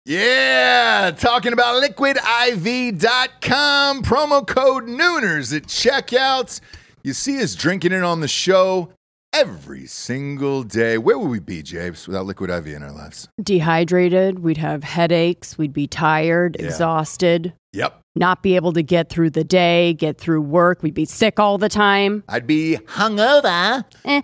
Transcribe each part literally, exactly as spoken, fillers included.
Yeah, talking about liquid I V dot com, promo code Nooners at checkout. You see us drinking it on the show every single day. Where would we be, James, without Liquid I V in our lives? Dehydrated. We'd have headaches. We'd be tired, Yeah. exhausted. Yep. Not be able to get through the day, get through work. We'd be sick all the time. I'd be hungover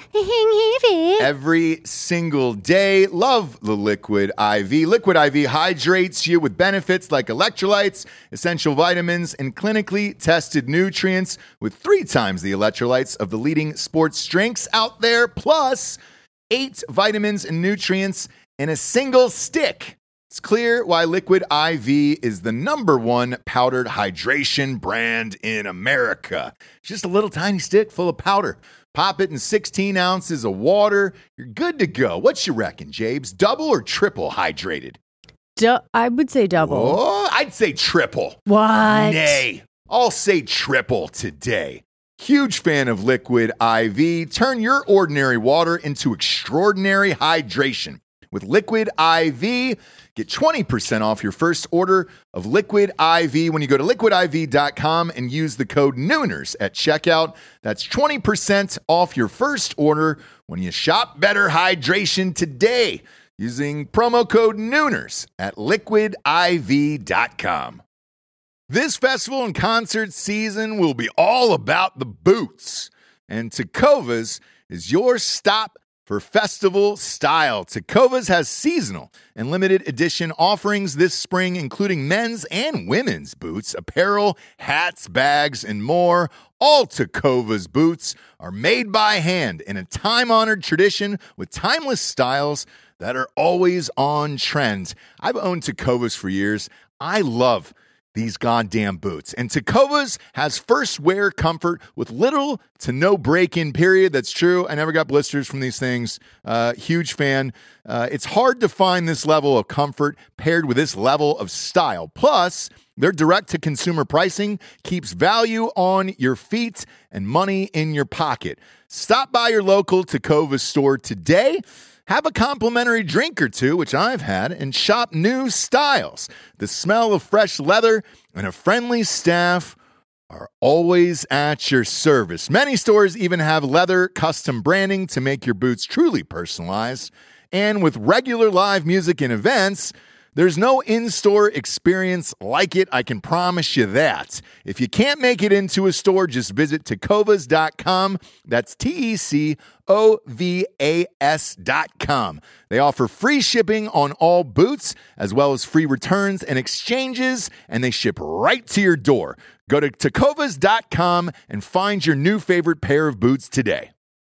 every single day. Love the Liquid I V. Liquid I V hydrates you with benefits like electrolytes, essential vitamins, and clinically tested nutrients with three times the electrolytes of the leading sports drinks out there, plus eight vitamins and nutrients in a single stick. It's clear why Liquid I V is the number one powdered hydration brand in America. It's just a little tiny stick full of powder. Pop it in sixteen ounces of water. You're good to go. What you reckon, Jabes? Double or triple hydrated? Du- I would say double. Oh, I'd say triple. What? Nay, I'll say triple today. Huge fan of Liquid I V. Turn your ordinary water into extraordinary hydration. With Liquid I V, get twenty percent off your first order of Liquid I V when you go to liquid I V dot com and use the code Nooners at checkout. That's twenty percent off your first order when you shop better hydration today using promo code Nooners at liquid I V dot com. This festival and concert season will be all about the boots, and Tecovas is your stop for festival style. Tecovas has seasonal and limited edition offerings this spring, including men's and women's boots, apparel, hats, bags, and more. All Tecovas boots are made by hand in a time-honored tradition with timeless styles that are always on trend. I've owned Tecovas for years. I love these goddamn boots. And Tecovas has first wear comfort with little to no break-in period. That's true. I never got blisters from these things. Uh, huge fan. Uh, it's hard to find this level of comfort paired with this level of style. Plus, their direct-to-consumer pricing keeps value on your feet and money in your pocket. Stop by your local Tecovas store today. Have a complimentary drink or two, which I've had, and shop new styles. The smell of fresh leather and a friendly staff are always at your service. Many stores even have leather custom branding to make your boots truly personalized. And with regular live music and events, there's no in-store experience like it, I can promise you that. If you can't make it into a store, just visit tecovas dot com. That's T E C O V A S dot com. They offer free shipping on all boots, as well as free returns and exchanges, and they ship right to your door. Go to tecovas dot com and find your new favorite pair of boots today.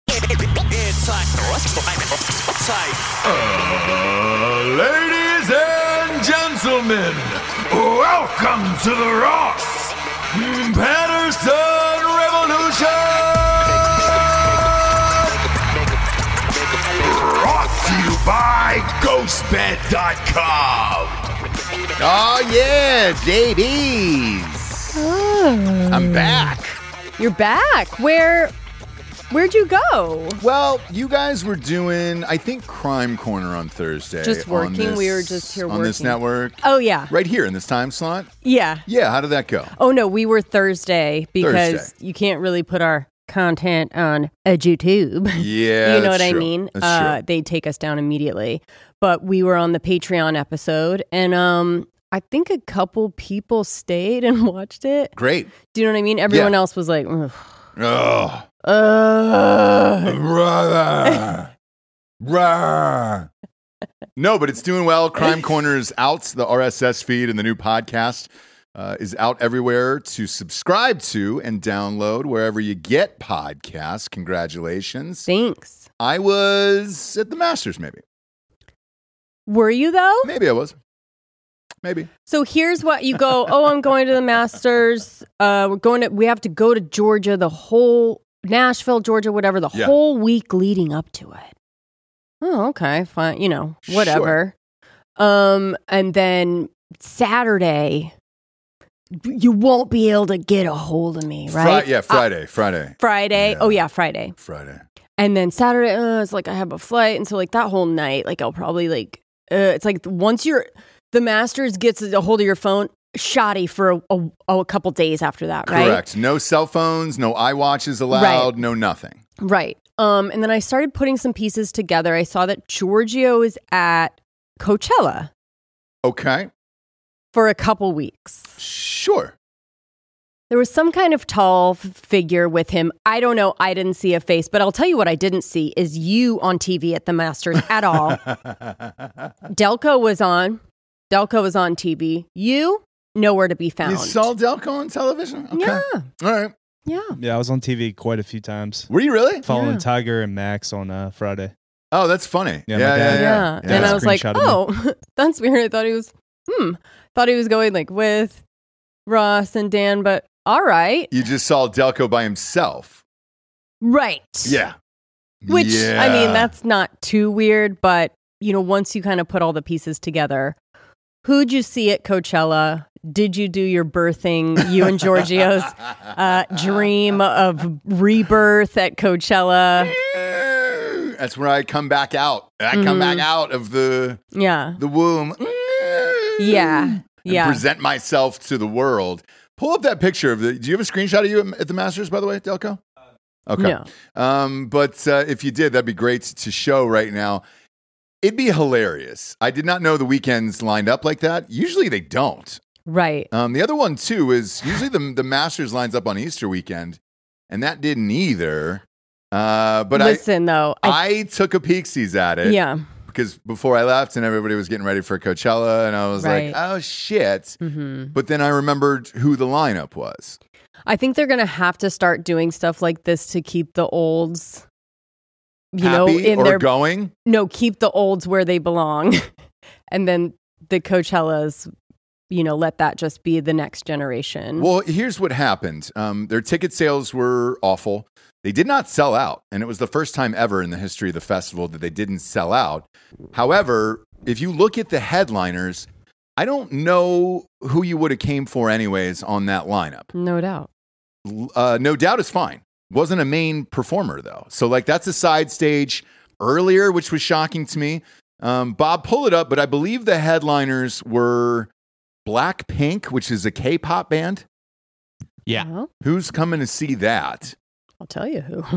Uh, ladies and gentlemen, welcome to the Ross Patterson Revolution! Brought to you by ghost bed dot com. Oh yeah, J B's. Oh. I'm back. You're back. Where... Where'd you go? Well, you guys were doing, I think, Crime Corner on Thursday. Just working. This, we were just here on working. On this network. Oh, yeah. Right here in this time slot? Yeah. Yeah, how did that go? Oh, no, we were Thursday because Thursday. You can't really put our content on a YouTube. Yeah, you know what true. I mean? That's uh, true. They take us down immediately. But we were on the Patreon episode, and um, I think a couple people stayed and watched it. Great. Do you know what I mean? Everyone Yeah. else was like, ugh. Ugh. Uh. Brother. Brother. No, but it's doing well. Crime Corner is out. The R S S feed and the new podcast uh, is out everywhere to subscribe to and download wherever you get podcasts. Congratulations. Thanks. I was at the Masters, maybe. Were you, though? Maybe I was. Maybe. So here's what you go, oh, I'm going to the Masters. Uh, we're going to, we have to go to Georgia, the whole, Nashville, Georgia, whatever, the Yeah. whole week leading up to it. Oh, okay, fine. You know, whatever. Sure. Um, and then Saturday, you won't be able to get a hold of me, right? Fri- yeah, Friday, uh, Friday. Friday. Yeah. Oh, yeah, Friday. Friday. And then Saturday, uh, it's like I have a flight. And so like that whole night, like I'll probably like, uh, it's like once you're, the Masters gets a hold of your phone, shoddy for a, a, a couple days after that, right? Correct. No cell phones, no iWatches allowed, right. no nothing. Right. Um, and then I started putting some pieces together. I saw that Giorgio is at Coachella. Okay. For a couple weeks. Sure. There was some kind of tall f- figure with him. I don't know. I didn't see a face, but I'll tell you what I didn't see is you on T V at the Masters at all. Delco was on. Delco was on T V. You, nowhere to be found. You saw Delco on television? Okay. Yeah. All right. Yeah. Yeah, I was on T V quite a few times. Were you really? Following yeah. Tiger and Max on uh, Friday. Oh, that's funny. Yeah, yeah, my yeah, dad- yeah, Yeah. yeah. And I was like, oh, that's weird. I thought he was, hmm. Thought he was going like with Ross and Dan, but all right. You just saw Delco by himself. Right. Yeah. Which, yeah. I mean, that's not too weird, but, you know, once you kind of put all the pieces together, who'd you see at Coachella? Did you do your birthing, you and Giorgio's uh, dream of rebirth at Coachella? That's where I come back out. I come Mm-hmm. back out of the Yeah. the womb. Yeah. And Yeah. present myself to the world. Pull up that picture of the. Do you have a screenshot of you at the Masters, by the way, Delco? Okay. No. Um, but uh, if you did, that'd be great to show right now. It'd be hilarious. I did not know the weekends lined up like that. Usually they don't. Right. Um, the other one, too, is usually the, the Masters lines up on Easter weekend, and that didn't either. Uh, but Listen, I, though. I, I took a peek-sees at it. yeah. Because before I left and everybody was getting ready for Coachella, and I was Right. like, oh, shit. Mm-hmm. But then I remembered who the lineup was. I think they're going to have to start doing stuff like this to keep the olds, you know, Happy in or their going? no, keep the olds where they belong, and then the Coachellas, you know, let that just be the next generation. Well, here's what happened. Um, their ticket sales were awful. They did not sell out, and it was the first time ever in the history of the festival that they didn't sell out. However, if you look at the headliners, I don't know who you would have came for anyways on that lineup. No doubt. Uh, No Doubt is fine. Wasn't a main performer, though. So, like, that's a side stage earlier, which was shocking to me. Um, Bob, pull it up, but I believe the headliners were Blackpink, which is a K-pop band. Yeah. Well, Who's coming to see that? I'll tell you who.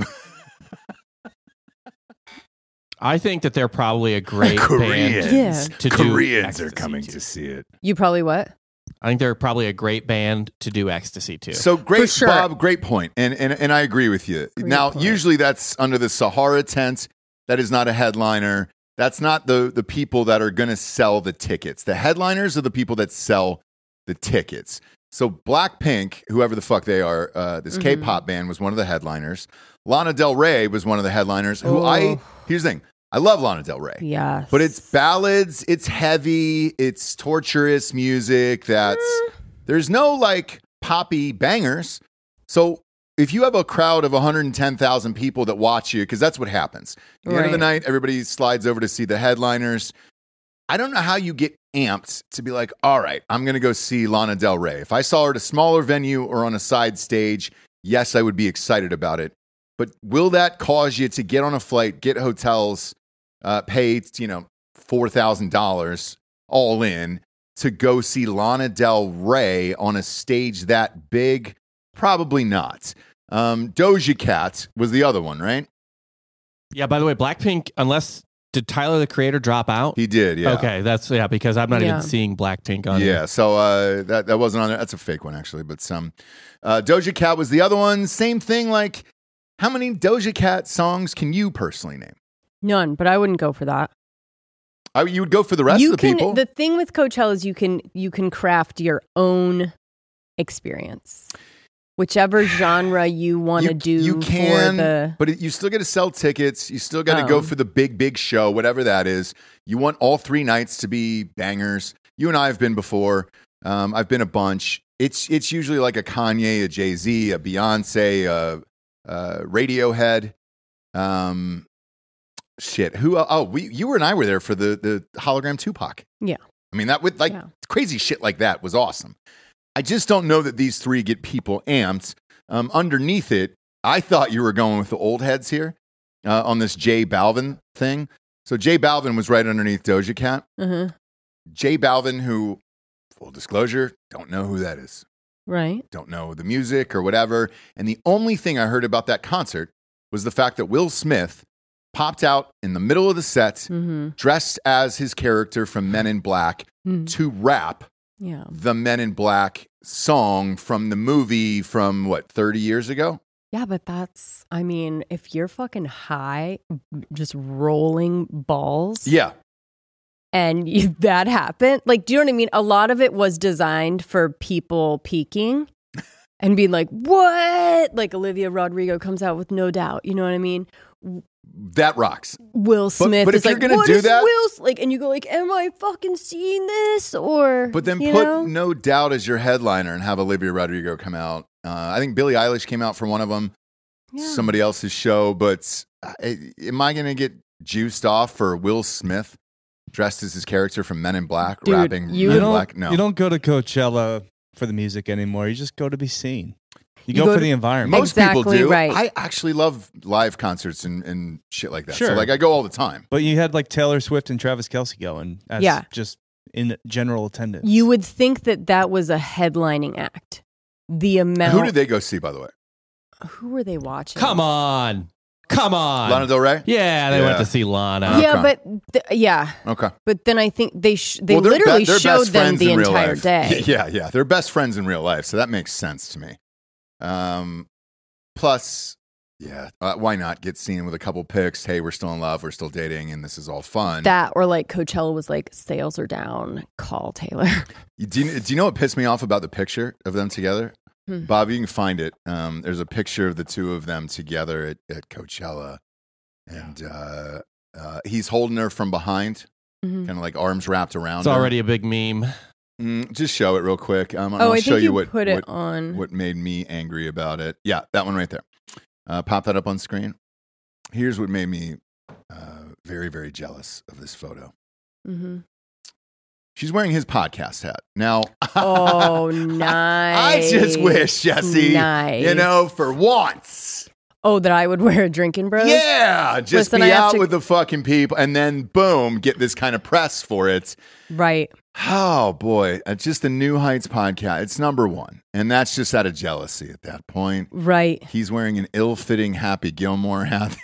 I think that they're probably a great Koreans. band Yeah. to do Koreans are Ecstasy coming to. to see it. You probably what? I think they're probably a great band to do Ecstasy to. So great, For sure. Bob. Great point, and and and I agree with you. Great now, point. usually that's under the Sahara tent. That is not a headliner. That's not the the people that are going to sell the tickets. The headliners are the people that sell the tickets. So Blackpink, whoever the fuck they are, uh, this Mhm. K-pop band was one of the headliners. Lana Del Rey was one of the headliners. Who I Oh. here's the thing. I love Lana Del Rey. Yeah. But it's ballads, it's heavy, it's torturous music that's there's no like poppy bangers. So if you have a crowd of one hundred ten thousand people that watch you, because that's what happens. At the end of the Right. night, everybody slides over to see the headliners. I don't know how you get amped to be like, all right, I'm going to go see Lana Del Rey. If I saw her at a smaller venue or on a side stage, yes, I would be excited about it. But will that cause you to get on a flight, get hotels, uh, pay, you know, four thousand dollars all in to go see Lana Del Rey on a stage that big? Probably not. Um, Doja Cat was the other one, right? yeah, by the way, Blackpink, unless, did Tyler, the creator, drop out? He did, yeah. Okay, that's, yeah, because I'm not Yeah. even seeing Blackpink on Yeah, here. so uh, that that wasn't on there. That's a fake one, actually. But some uh, Doja Cat was the other one. Same thing. Like, how many Doja Cat songs can you personally name? None, but I wouldn't go for that. I, you would go for the rest you of the can, people. The thing with Coachella is you can you can craft your own experience, whichever genre you want to You- do. you can, for the but it, you still got to sell tickets. You still got to go Oh. for the big, big show, whatever that is. You want all three nights to be bangers. You and I have been before. Um, I've been a bunch. It's it's usually like a Kanye, a Jay-Z, a Beyonce, a, a Radiohead. Um, shit. Who? Oh, we you and I were there for the the hologram Tupac. Yeah. I mean that would like Yeah. crazy shit like that was awesome. I just don't know that these three get people amped. Um, underneath it, I thought you were going with the old heads here uh, on this J Balvin thing. So J Balvin was right underneath Doja Cat. uh-huh. J Balvin, who, full disclosure, don't know who that is. Right. Don't know the music or whatever. And the only thing I heard about that concert was the fact that Will Smith popped out in the middle of the set, Mm-hmm. dressed as his character from Men in Black, Mm. to rap Yeah. the Men in Black song from the movie from, what, thirty years ago? Yeah, but that's, I mean, if you're fucking high, just rolling balls. Yeah. And you, that happened. Like, do you know what I mean? A lot of it was designed for people peaking and being like, what? Like Olivia Rodrigo comes out with No Doubt. You know what I mean? That rocks. Will Smith but if is you're like, gonna what do is that- Will? Like, and you go like, am I fucking seeing this? Or, But then you put know? No Doubt as your headliner and have Olivia Rodrigo come out. Uh, I think Billie Eilish came out for one of them, Yeah. somebody else's show. But uh, am I going to get juiced off for Will Smith dressed as his character from Men in Black, Dude, rapping you- Men You in don't, Black? No. you don't go to Coachella for the music anymore. You just go to be seen. You, You go, go for to- the environment. Most people Exactly do. right. I actually love live concerts and, and shit like that. So Sure. like I go all the time. But you had like Taylor Swift and Travis Kelce going as Yeah. just in general attendance. You would think that that was a headlining act. The amount. Who did they go see, by the way? Who were they watching? Come on. Come on. Lana Del Rey? Yeah, they Yeah. went to see Lana. Yeah, Okay. but th- yeah, Okay. but then I think they sh- they Well, they're literally be- they're showed best them friends the in real entire life. day. Yeah, yeah. They're best friends in real life. So that makes sense to me. Um, plus, yeah, uh, why not get seen with a couple pics? Hey, we're still in love. We're still dating. And this is all fun. That or like Coachella was like sales are down. Call Taylor. You- do, you, do you know what pissed me off about the picture of them together? Hmm. Bob, you can find it. Um, there's a picture of the two of them together at, at Coachella. And uh, uh, he's holding her from behind, Mhm. kind of like arms wrapped around It's her. already a big meme. Mm, just show it real quick. Um, Oh, I'll I show think you you what, put it what, on. what made me angry about it. Yeah, that one right there. Uh, pop that up on screen. Here's what made me uh, very, very jealous of this photo. Mm-hmm. She's wearing his podcast hat. Now, Oh, I nice. just wish, Jesse, Nice. you know, for once. Oh, that I would wear a Drinking Bros? Yeah, just Listen, be I have out to- with the fucking people and then boom, get this kind of press for it. Right. Oh boy, it's just the New Heights podcast. It's number one. And that's just out of jealousy at that point. Right. He's wearing an ill-fitting Happy Gilmore hat.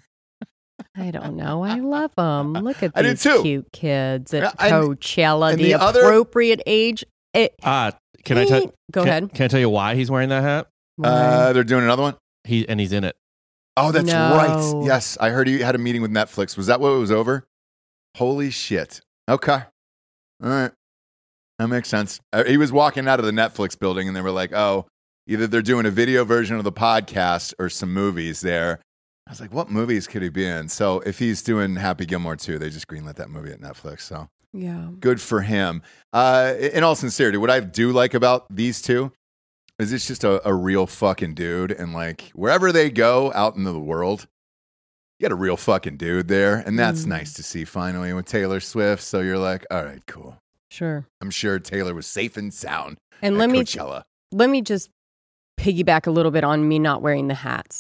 I don't know. I love them. Look at I do these too. cute kids at Yeah, and- Coachella. and the, the other- appropriate age. It, Uh, can I tell? Go can, ahead. Can I tell you why he's wearing that hat? Uh, they're doing another one. He and he's in it. Oh, that's No. right. Yes, I heard he had a meeting with Netflix. Was that what it was over? Holy shit. Okay. All right. That makes sense. Uh, he was walking out of the Netflix building and they were like, oh, either they're doing a video version of the podcast or some movies there. I was like, what movies could he be in? So if he's doing Happy Gilmore too, they just greenlit that movie at Netflix. So yeah. good for him. Uh, in all sincerity, what I do like about these two is it's just a, a real fucking dude. And like wherever they go out into the world, you got a real fucking dude there. And that's Mm. nice to see finally with Taylor Swift. So you're like, all right, cool. Sure. I'm sure Taylor was safe and sound And at let me Coachella. let me just piggyback a little bit on me not wearing the hats.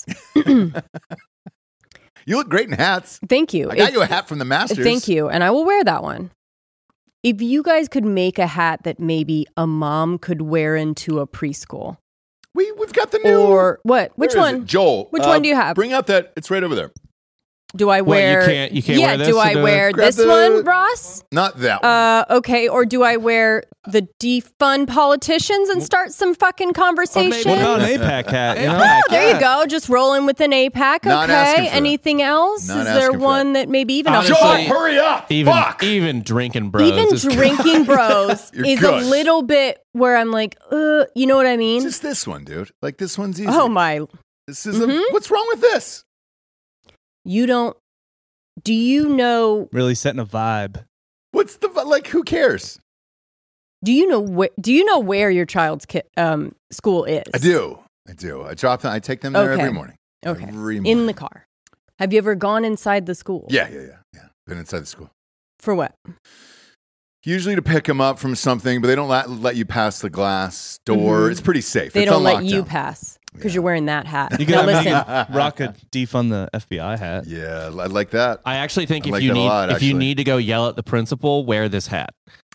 You look great in hats. Thank you. I got If- you a hat from the Masters. Thank you. And I will wear that one. If you guys could make a hat that maybe a mom could wear into a preschool. We, we've got the new. Or what? Which Where is one? it? Joel. Which uh, one do you have? Bring out that. It's right over there. Do I What, you wear? can't- you can't yeah, wear this do I to the- wear Grab this the- one, Ross? Not that one. Uh, okay. Or do I wear the defund politicians and start some fucking conversation? Well, not an APAC hat, you know? Oh, there you go. Just rolling with an A PAC. Not asking Okay. for Anything else? Not Is there asking for one that maybe even a Honestly, Joel, hurry up. Even Fuck. even drinking bros. even is- drinking bros You're is good. a little bit where I'm like, uh, you know what I mean? Just this one, dude. Like this one's easy. Oh my! This is Mhm. a, what's wrong with this? You don't. Do you know? Really setting a vibe. What's the like? Who cares? Do you know where? Do you know where your child's ki- um school is? I do. I do. I drop them. I take them there Okay. every morning. Okay. Every morning. In the car. Have you ever gone inside the school? Yeah, yeah, yeah, yeah. Been inside the school. For what? Usually to pick them up from something, but they don't let, let you pass the glass door. Mhm. It's pretty safe. They it's don't on let you lockdown. pass because Yeah. you're wearing that hat. You Now got listen. rock a defund the F B I hat. Yeah, I like that. I actually think I if like you that a need lot, if you actually. need to go yell at the principal, wear this hat.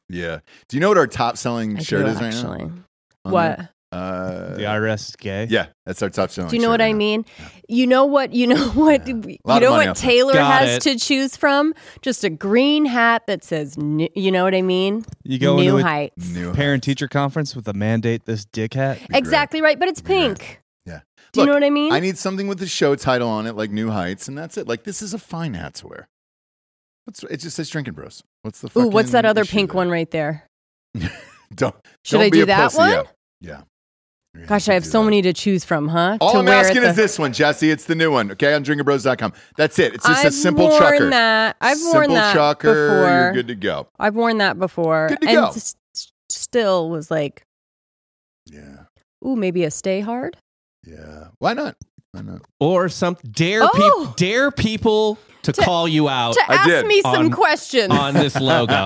Yeah. Do you know what our top selling I shirt do, is right actually. now? On What? there? Uh, The I R S is gay. Yeah, that's our top selling. Do you know shirt what right I now. mean? You know what? You know what? Yeah. You Lot of know money what out there. Taylor Got has it. to choose from? Just a green hat that says, new, you know what I mean? You go New into a Heights. New parent teacher conference with a mandate this dick hat. Be Exactly right, but it's Be great. pink. Yeah. Do Look, you know what I mean? I need something with the show title on it, like New Heights, and that's it. Like, this is a fine hat to wear. What's it just says Drinking Bros. What's the Ooh, fucking what's that other issue pink there? one right there? don't Should don't I be do a that pussy. one? Yeah. Yeah. Yeah, Gosh, you I have do so that. many to choose from, huh? All to I'm wear at asking the- is this one, Jesse. It's the new one, okay, on drinking bros dot com. That's it. It's just I've a simple worn chucker. that. I've simple worn that chucker. before. You're good to go. I've worn that before. Good to and go. s- s- still was like, Yeah. ooh, maybe a stay hard. Yeah. Why not? Why not? Or some dare Oh! people dare people to, To- call you out To I ask did. me some On- questions. on this logo.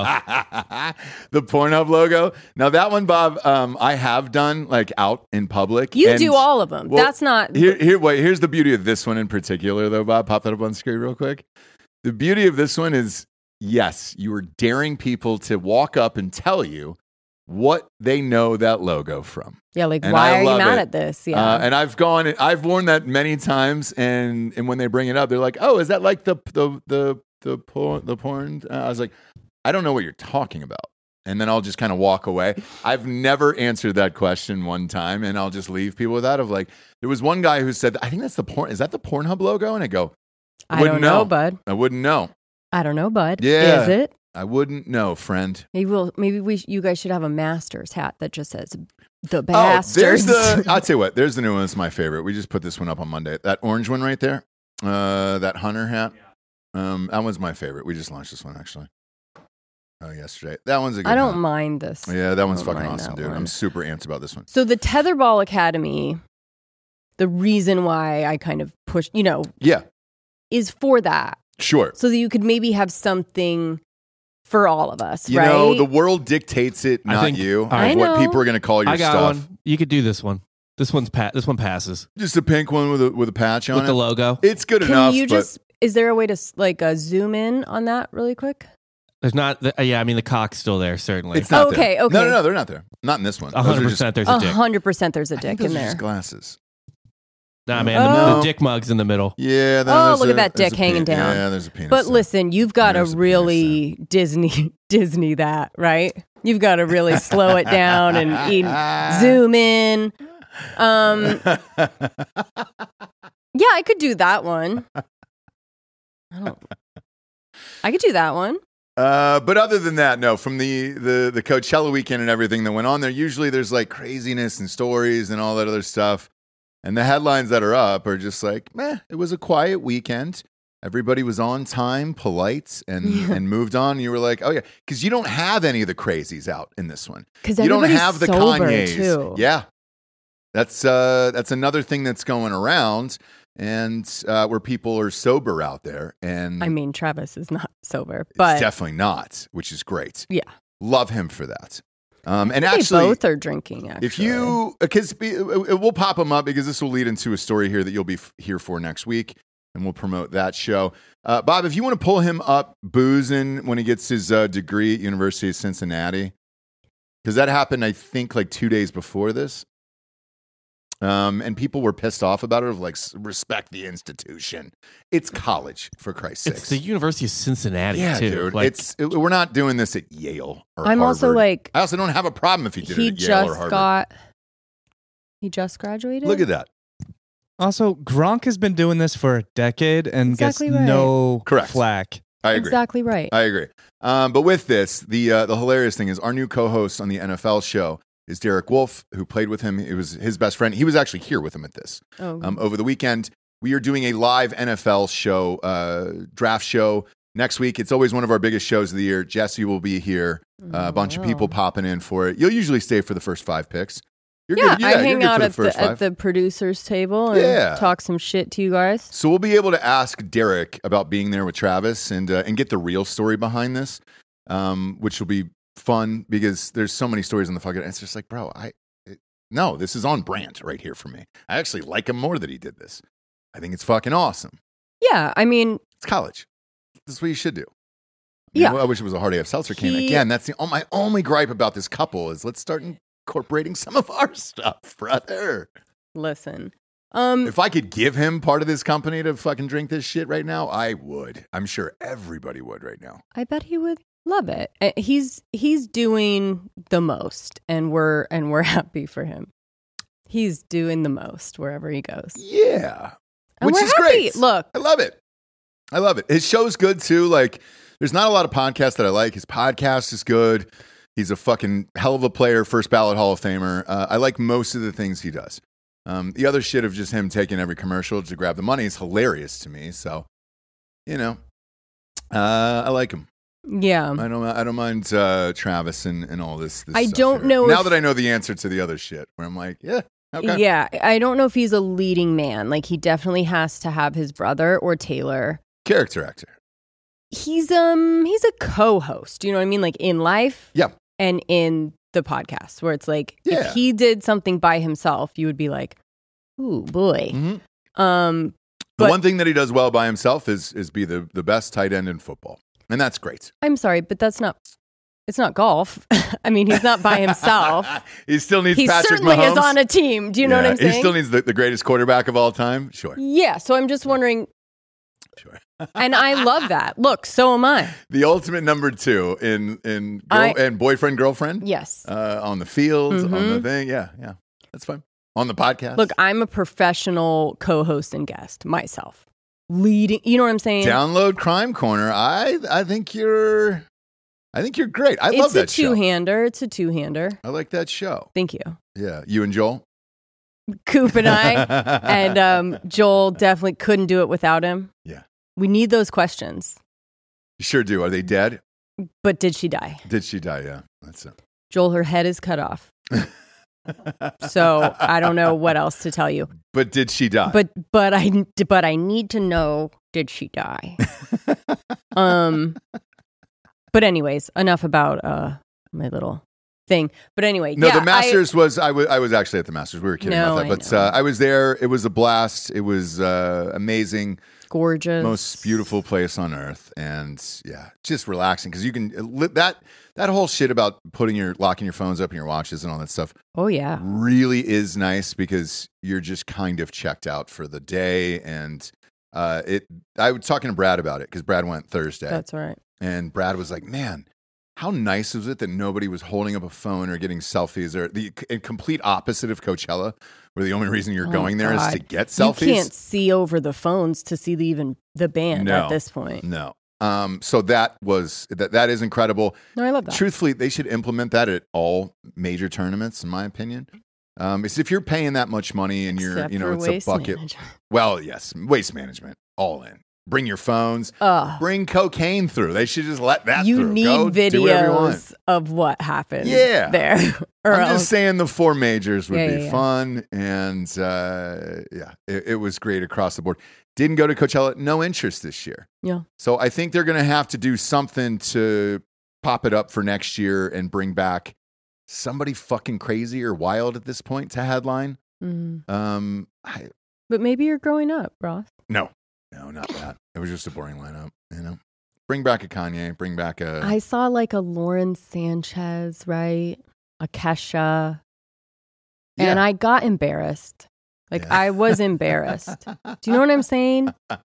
The Pornhub logo. Now that one, Bob, um, I have done like out in public. you and do all of them. well, That's not. Here, here, wait. Here's the beauty of this one in particular, though, Bob. Pop that up on the screen real quick. The beauty of this one is, yes, you are daring people to walk up and tell you what they know that logo from. yeah, like, and why I are you love mad it. at this? Yeah. Uh, and I've gone, I've worn that many times, and and when they bring it up, they're like, "Oh, is that like the the the the porn?" The porn? Uh, I was like, "I don't know what you're talking about." And then I'll just kind of walk away. I've never answered that question one time, and I'll just leave people with that. Of like, there was one guy who said, "I think that's the porn. Is that the Pornhub logo?" And I go, I wouldn't don't know, know. bud. "I wouldn't know. I don't know, bud. Yeah. Is it? I wouldn't know, friend." Maybe we'll. Maybe we. You guys should have a Masters hat that just says the Oh, Bastards. there's the. I'll tell you what. There's the new one. It's my favorite. We just put this one up on Monday. That orange one right there. Uh, that hunter hat. Um, that one's my favorite. We just launched this one actually. Oh, yesterday. That one's a good I don't hat. mind this. Yeah, that one's I don't fucking mind awesome, that dude. one. I'm super amped about this one. So the Tetherball Academy, the reason why I kind of push, you know, Yeah, is for that, sure. so that you could maybe have something for all of us, You right? know, the world dictates it, I not think- you. Of I what know. people are going to call your I got stuff. one. You could do this one. This one's pa- this one passes Just a pink one with a with a patch on with it. the logo. It's good Can enough. you but just? Is there a way to s- like uh, zoom in on that really quick? There's not. The, uh, yeah, I mean the cock's still there. Certainly, it's not Oh, okay, there. okay. No, no, no, they're not there. Not in this one. a Those hundred are just- percent. There's A a dick. hundred percent, there's a I think dick those in are there. just glasses. Nah, man, the, Oh. the dick mug's in the middle. Yeah. then Oh, there's look a- at that there's dick a hanging pe- down. Yeah, there's a penis. But there. listen, you've got to There's a penis really Disney Disney that, right? You've got to really slow it down and eat, zoom in. Um, yeah, I could do that one. I don't. I could do that one. Uh, but other than that, no. From the, the the Coachella weekend and everything that went on there, usually there's like craziness and stories and all that other stuff. And the headlines that are up are just like, meh, it was a quiet weekend. Everybody was on time, polite, and Yeah. and moved on. You were like, oh yeah, because you don't have any of the crazies out in this one. Because You don't everybody's have the sober Kanyes. too. Yeah, that's uh, that's another thing that's going around, and uh, where people are sober out there. And I mean, Travis is not sober, it's but definitely not, which is great. yeah, Love him for that. Um, and they actually, both are drinking. Actually, if you, because we'll pop them up because this will lead into a story here that you'll be f- here for next week, and we'll promote that show. Uh, Bob, if you want to pull him up boozing when he gets his uh, degree at University of Cincinnati, because that happened, I think, like two days before this. Um, and people were pissed off about it, of like, s- respect the institution. It's college, for Christ's It's the sake. University of Cincinnati, Yeah, too. dude. Like, it's it, we're not doing this at Yale or I'm also Harvard. like, I also don't have a problem if he did he it at Yale or just Harvard. got, he just graduated. Look at that. Also, Gronk has been doing this for a decade and Exactly gets right. no Correct. flack. I agree. Exactly right. I agree. Um, but with this, the uh, the hilarious thing is our new co-host on the N F L show is Derek Wolf, who played with him. It was his best friend. He was actually here with him at this oh, um, over the weekend. We are doing a live N F L show, uh, draft show next week. It's always one of our biggest shows of the year. Jesse will be here. Uh, a bunch of people wow. popping in for it. You'll usually stay for the first five picks. You're Yeah, good. I you're hang good out for at the, first at five. the producers table and Yeah. talk some shit to you guys. So we'll be able to ask Derek about being there with Travis and uh, and get the real story behind this, um, which will be fun because there's so many stories on the fucking. It's just like, bro, I it, no, this is on brand right here for me. I actually like him more that he did this. I think it's fucking awesome. Yeah, I mean, It's college. This is what you should do. Yeah. I wish it was a hard A F seltzer can. He- Again, that's the oh, my only gripe about this couple is let's start incorporating some of our stuff, brother. Listen. Um, If I could give him part of this company to fucking drink this shit right now, I would. I'm sure everybody would right now. I bet he would love it. Uh, He's he's doing the most, and we're and we're happy for him. He's doing the most wherever he goes. Yeah. And Which we're is happy. great. Look, I love it. I love it. His show's good too. Like, there's not a lot of podcasts that I like. His podcast is good. He's a fucking hell of a player, first ballot Hall of Famer. Uh, I like most of the things he does. Um, the other shit of just him taking every commercial to grab the money is hilarious to me. So, you know, uh, I like him. yeah. I don't. I don't mind uh, Travis and, and all this. this I stuff don't here. know now if- that I know the answer to the other shit. Where I'm like, yeah, okay. Yeah, I don't know if he's a leading man. Like, he definitely has to have his brother or Taylor. Character actor. He's um he's a co-host. You know what I mean? Like in life, Yeah. and in the podcast, where it's like Yeah. if he did something by himself, you would be like, "Ooh, boy." Mhm. Um, The But- one thing that he does well by himself is is be the, the best tight end in football, and that's great. I'm sorry, but that's not. It's not golf. I mean, he's not by himself. He still needs He Patrick certainly Mahomes. is on a team. Do you know Yeah, what I'm saying? He still needs the, the greatest quarterback of all time. Sure, yeah. So I'm just wondering, sure. and I love that. Look, so am I. The ultimate number two in in girl, I- and boyfriend girlfriend. Yes. Uh, on the field, on the Mhm. thing. Yeah, yeah, that's fine. On the podcast. Look, I'm a professional co-host and guest myself. Leading, you know what I'm saying? Download Crime Corner. I I think you're I think you're great. I it's love a that show. two-hander. It's a two-hander. I like that show. Thank you. Yeah, you and Joel. Coop and I and um, Joel definitely couldn't do it without him. Yeah. We need those questions. You sure do. Are they dead? But did she die? Did she die? Yeah, that's it. Joel, her head is cut off. So I don't know what else to tell you. But did she die? But but I but I need to know, did she die? um But anyways, enough about uh my little thing. But anyway, no, yeah, the Masters was I was I was actually at the Masters. We were kidding No, about that, I but know. uh, I was there. It was a blast. It was uh, amazing, I, gorgeous. most beautiful place on earth, and yeah, just relaxing because you can li- that that whole shit about putting your locking your phones up and your watches and all that stuff Oh yeah. really is nice because you're just kind of checked out for the day. And uh, it, I was talking to Brad about it because Brad went Thursday. That's right. And Brad was like, man, how nice was it that nobody was holding up a phone or getting selfies, or the c- complete opposite of Coachella, where the only reason you're Oh, going there is God. to get selfies? You can't see over the phones to see the, even the band No. at this point. No. Um, so that was, that, that is incredible. No, I love that. Truthfully, they should implement that at all major tournaments, in my opinion. Um, it's if you're paying that much money and you're, Except you know, for it's a waste bucket. management. Well, yes, waste management, all in. Bring your phones. Ugh. Bring cocaine through. They should just let that You through. need Go do whatever you want. videos of what happened Yeah. there. or I'm else. just saying the four majors would Yeah, be yeah, yeah. fun. And uh, yeah, it, it was great across the board. Didn't go to Coachella. No interest this year. Yeah. So I think they're going to have to do something to pop it up for next year and bring back somebody fucking crazy or wild at this point to headline. Mm. Um, I, But maybe you're growing up, Ross. no, no, not that. It was just a boring lineup, you know. Bring back a Kanye. Bring back a. I saw like a Lauren Sanchez, right? A Kesha. And Yeah. I got embarrassed. Like, Yeah. I was embarrassed. Do you know what I'm saying?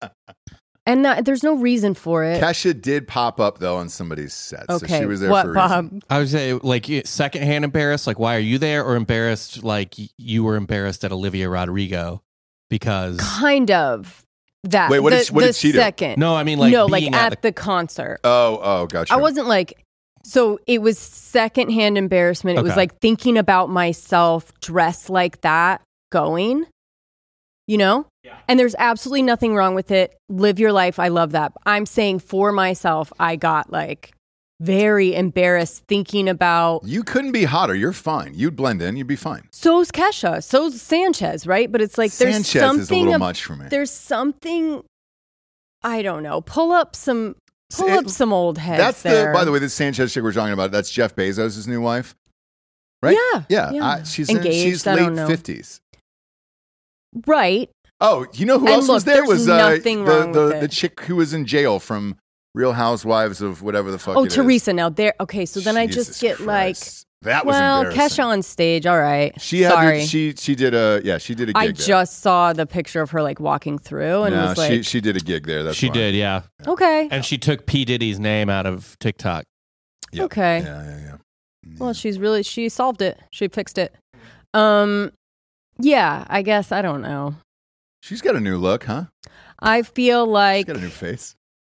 And uh, there's no reason for it. Kesha did pop up though on somebody's set, so okay. she was there what, for a Bob? reason. I would say, like, secondhand embarrassed. Like, why are you there? Or embarrassed, like, y- you were embarrassed at Olivia Rodrigo because. Kind of that. Wait, what the, did she- what the did she do? second. No, I mean, like, no, like being at, at the, concert. Oh, oh, gotcha. I wasn't like, so it was secondhand embarrassment. It was Okay. like thinking about myself dressed like that going, you know? Yeah. And there's absolutely nothing wrong with it. Live your life. I love that. I'm saying for myself, I got like very embarrassed thinking about. You couldn't be hotter. You're fine. You'd blend in. You'd be fine. So's Kesha. So's Sanchez, right? But it's like there's Sanchez something. is a little ab- much for me. There's something. I don't know. Pull up some. Pull It- up some old heads. That's there. the. By the way, this Sanchez chick we're talking about. That's Jeff Bezos' new wife, right? Yeah. yeah. yeah. I, she's in, Engaged, she's I late don't know. fifties. Right. Oh, you know who And else look, was there? there's Was uh, nothing the wrong the, with the it. chick who was in jail from Real Housewives of whatever the fuck Oh, it is. Teresa. Now there. Okay, so then I Jesus just get Christ. That like, was well, embarrassing. Kesha on stage. All right. She had Sorry. to, she she did a yeah she did a gig I there. just saw the picture of her like walking through and no, was like, she she did a gig there. That's she fine. did, yeah. okay, And she took P. Diddy's name out of TikTok. Yep. okay. Yeah, yeah, yeah. Well, she's really she solved it. She fixed it. Um, yeah. I guess I don't know. She's got a new look, huh? I feel She's like got a new face.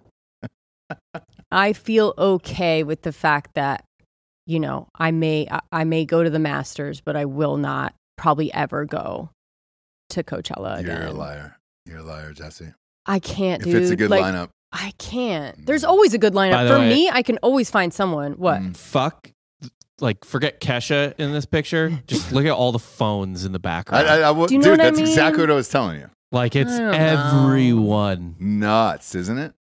I feel okay with the fact that, you know, I may I, I may go to the Masters, but I will not probably ever go to Coachella again. You're a liar. You're a liar, Jesse. I can't, If dude. it's a good like, lineup. I can't. There's always a good By lineup. the For way- me, I can always find someone. What? Mm. Fuck, like, forget Kesha in this picture. Just look at all the phones in the I, background. I, I, w- Do you know dude, what I that's mean? exactly what I was telling you. like, it's I don't know. everyone. Nuts, isn't it?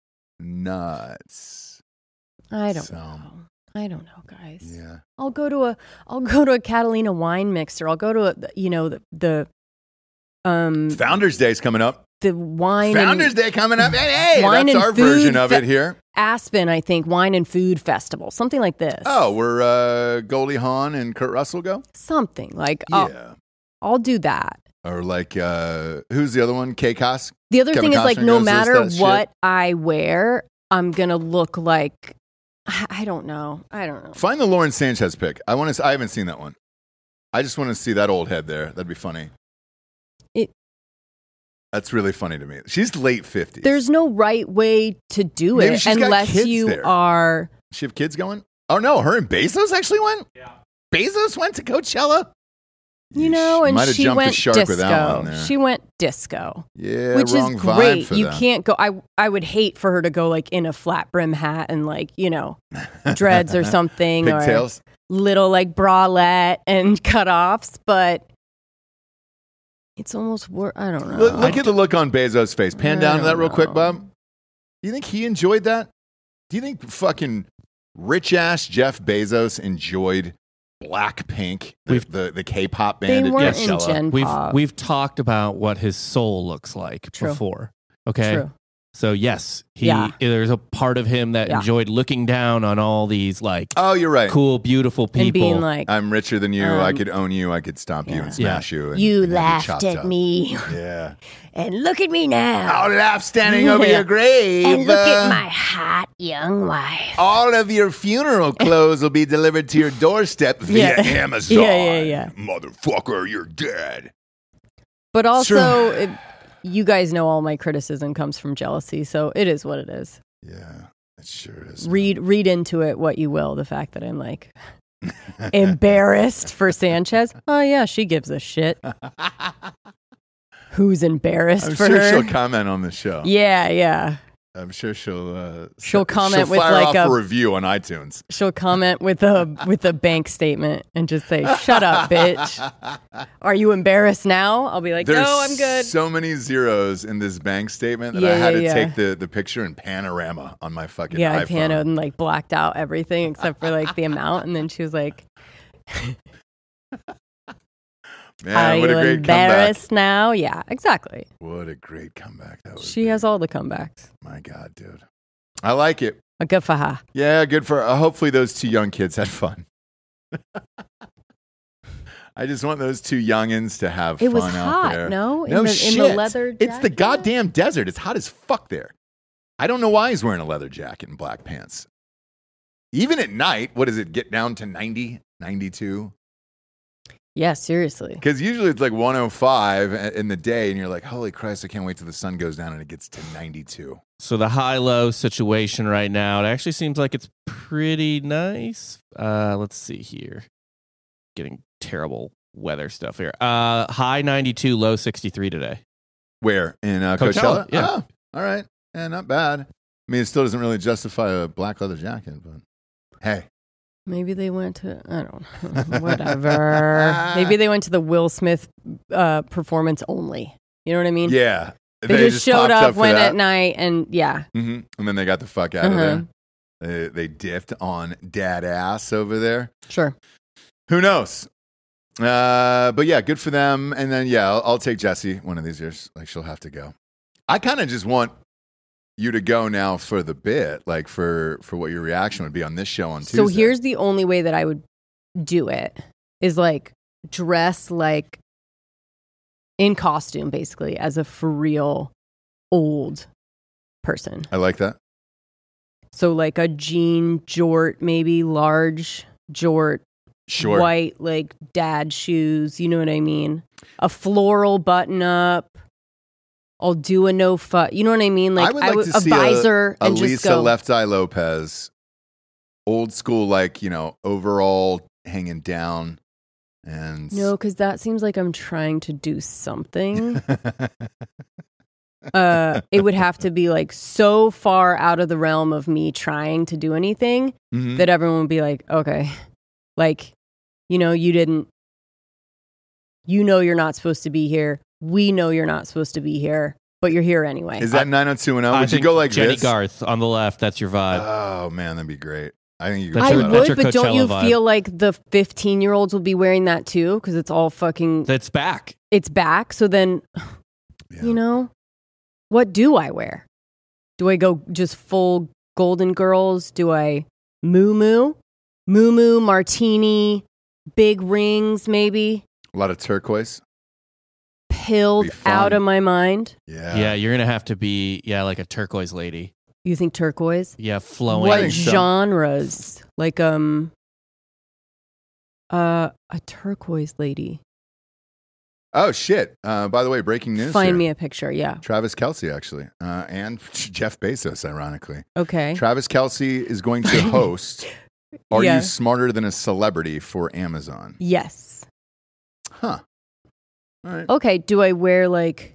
Nuts. I don't So, know. I don't know, guys. Yeah. I'll go to a I'll go to a Catalina wine mixer. I'll go to a you know the the um Founders Day's coming up. the wine Founders and Day coming up. Hey, hey Wine that's and our food version of fe- it here. Aspen, I think, wine and food festival, something like this. Oh, where uh, Goldie Hawn and Kurt Russell go? something like Yeah. I'll, I'll do that. Or like, uh, who's the other one? K-Cos? The other Kevin thing is like Costner no goes to matter that what shit. I wear, I'm gonna look like I I don't know. I don't know. Find the Lauren Sanchez pic. I want to. I haven't seen that one. I just want to see that old head there. That'd be funny. It- That's really funny to me. She's late fifties. There's no right way to do Maybe it she's got unless kids you there. are. Does she have kids going? Oh no, her and Bezos actually went. Yeah, Bezos went to Coachella. You know, She and might have she jumped went the shark disco. with that one there. She went disco, Yeah, which wrong is vibe great. for You that. can't go. I I would hate for her to go like in a flat brim hat and like you know dreads or something, or Pigtails. little like bralette and cutoffs. But it's almost wor I don't know. Look, look at the look on Bezos' face. Pan I down to that don't real quick, know. Bob. Do you think he enjoyed that? Do you think fucking rich ass Jeff Bezos enjoyed Blackpink, the, We've- the, the K-pop They band at weren't in Coachella? Gen We've Pop. we've talked about what his soul looks like True. before. Okay. True. So yes, he Yeah. there's a part of him that Yeah. enjoyed looking down on all these like Oh, you're right. cool, beautiful people. And being like, I'm richer than you. I Um, could own you. I could stomp you yeah. and smash you. And, you and have laughed chopped at up. me, Yeah. and look at me now. I'll laugh standing over Yeah. your grave. And look at Uh, my hot young wife. All of your funeral clothes will be delivered to your doorstep via Yeah. Amazon. Yeah, yeah, yeah. Motherfucker, you're dead. But also, Sure. it, you guys know all my criticism comes from jealousy, so it is what it is. Yeah, it sure is. Read read into it what you will. The fact that I'm like embarrassed for Sanchez. Oh yeah, she gives a shit. Who's embarrassed I'm for sure her? she'll comment on the show. Yeah, yeah. I'm sure she'll. Uh, She'll comment she'll with fire like off a- a review on iTunes. She'll comment with a with a bank statement and just say, "Shut up, bitch. Are you embarrassed now?" I'll be like, There's "No, I'm good." so many zeros in this bank statement that I Yeah, had yeah, to yeah. take the, the picture in panorama on my fucking Yeah, I iPhone. panoed and like blacked out everything except for like the amount, and then she was like, Man, "Are what you a great embarrassed now?" Yeah, exactly. comeback. What a great comeback that was. She has all the comebacks. My God, dude. I like it. A good for her. Yeah, good for uh, hopefully those two young kids had fun. I just want those two youngins to have It fun was out hot, there. no? In no the- in shit. the leather It's the jacket? goddamn desert. It's hot as fuck there. I don't know why he's wearing a leather jacket and black pants. Even at night, what does it get down to ninety, ninety-two? Yeah, seriously. Because usually it's like one oh five in the day, and you're like, holy Christ, I can't wait till the sun goes down and it gets to ninety-two. So the high-low situation right now, it actually seems like it's pretty nice. Uh, let's see here. Getting terrible weather stuff here. Uh, high ninety-two, low sixty-three today. Where? In uh, Coachella? Coachella, yeah. Oh, all right. Yeah, not bad. I mean, it still doesn't really justify a black leather jacket, but hey. Maybe they went to, I don't know, whatever. Maybe they went to the Will Smith uh, performance only. You know what I mean? Yeah. They, just, showed popped up, for went that. at night, and yeah. hmm And then they got the fuck out Uh-huh. of there. They, they diffed on dad ass over there. Sure. Who knows? Uh, but yeah, good for them. And then, yeah, I'll, I'll take Jessie one of these years. Like, she'll have to go. I kind of just want you to go now for the bit, like for for what your reaction would be on this show on Tuesday. So here's the only way that I would do it is like dress like in costume, basically, as a for real old person. I like that. So like a jean jort, maybe large jort, Sure. white like dad shoes. You know what I mean? A floral button up. I'll do a no fuss. You know what I mean? Like I would like I would, to a see visor a, a and just Lisa go. Left Eye Lopez, old school, like, you know, overall hanging down. And No, because that seems like I'm trying to do something. uh, it would have to be like so far out of the realm of me trying to do anything Mhm. that everyone would be like, okay, like, you know, you didn't, you know, you're not supposed to be here. We know you're not supposed to be here, but you're here anyway. Is that nine oh two one oh? I Would you think go like Jenny this? Garth on the left. That's your vibe. Oh man, that'd be great. I think you. That's I could your- pull that would, off. your but don't you Coachella vibe. feel like the fifteen year olds will be wearing that too? Because it's all fucking, That's back. it's back. So then, Yeah. you know, what do I wear? Do I go just full Golden Girls? Do I moo moo? Moo moo, martini, big rings, maybe? A lot of turquoise. Pilled Be fun. out of my mind. Yeah. Yeah, you're gonna have to be yeah like a turquoise lady. You think turquoise? Yeah, flowing. What think so. genres? Like um uh a turquoise lady. Oh shit! Uh, by the way, breaking news. Find here. me a picture, yeah. Travis Kelce, actually, uh, and Jeff Bezos, ironically. Okay. Travis Kelce is going to host Are Yeah. You Smarter Than a Celebrity for Amazon? Yes. Huh. All right. Okay, do I wear like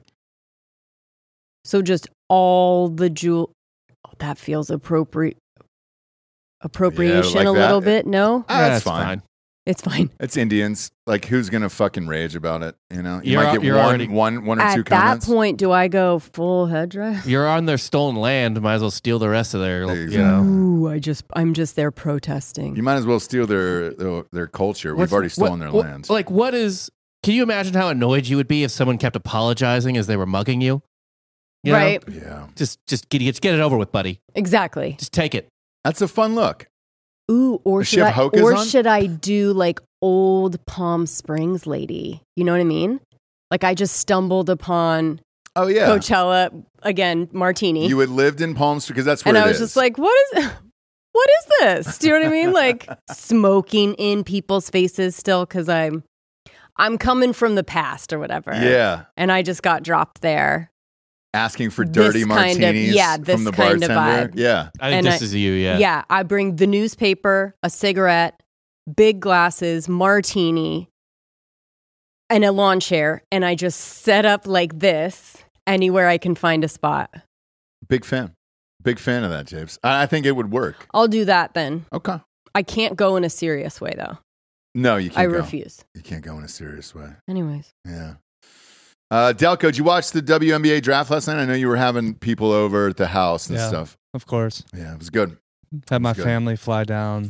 so just all the jewel oh, that feels appropriate appropriation like a that. little bit? No? Ah, Yeah, that's it's fine. It's fine. It's Indians. Like, who's gonna fucking rage about it? You know, you You're might al- get you're one, already- one, one or two At that comments. point, do I go full headdress? You're on their stolen land. Might as well steal the rest of their. Exactly. You know. Ooh, I just I'm just there protesting. You might as well steal their their, their culture. What's- We've already stolen what- their what- land. Like, what is? Can you imagine how annoyed you would be if someone kept apologizing as they were mugging you? You know? Right? Yeah, Just, just get, get, get it over with, buddy. Exactly. Just take it. that's a fun look. Ooh, or Does she should have I Hokas or on? should I do like old Palm Springs lady? You know what I mean? Like I just stumbled upon Oh yeah, Coachella again, martini. you had lived in Palm Springs because that's where and it I was is. just like, what is what is this? Do you know what I mean? Like smoking in people's faces still because I'm I'm coming from the past or whatever. yeah, And I just got dropped there. asking for This dirty kind of- martinis yeah, this from the kind of bartender. vibe. Yeah, I think And this I- is you. Yeah. Yeah, I bring the newspaper, a cigarette, big glasses, martini, and a lawn chair, and I just set up like this anywhere I can find a spot. big fan, big fan of that, James. I I think it would work. I'll do that then. Okay. I can't go in a serious way though. No, you can't. I go. refuse. You can't go in a serious way. Anyways. Yeah. Uh, Delco, did you watch the W N B A draft last night? I know you were having people over at the house and Yeah. stuff. Of course. Yeah, it was good. Had my That's good. family fly down.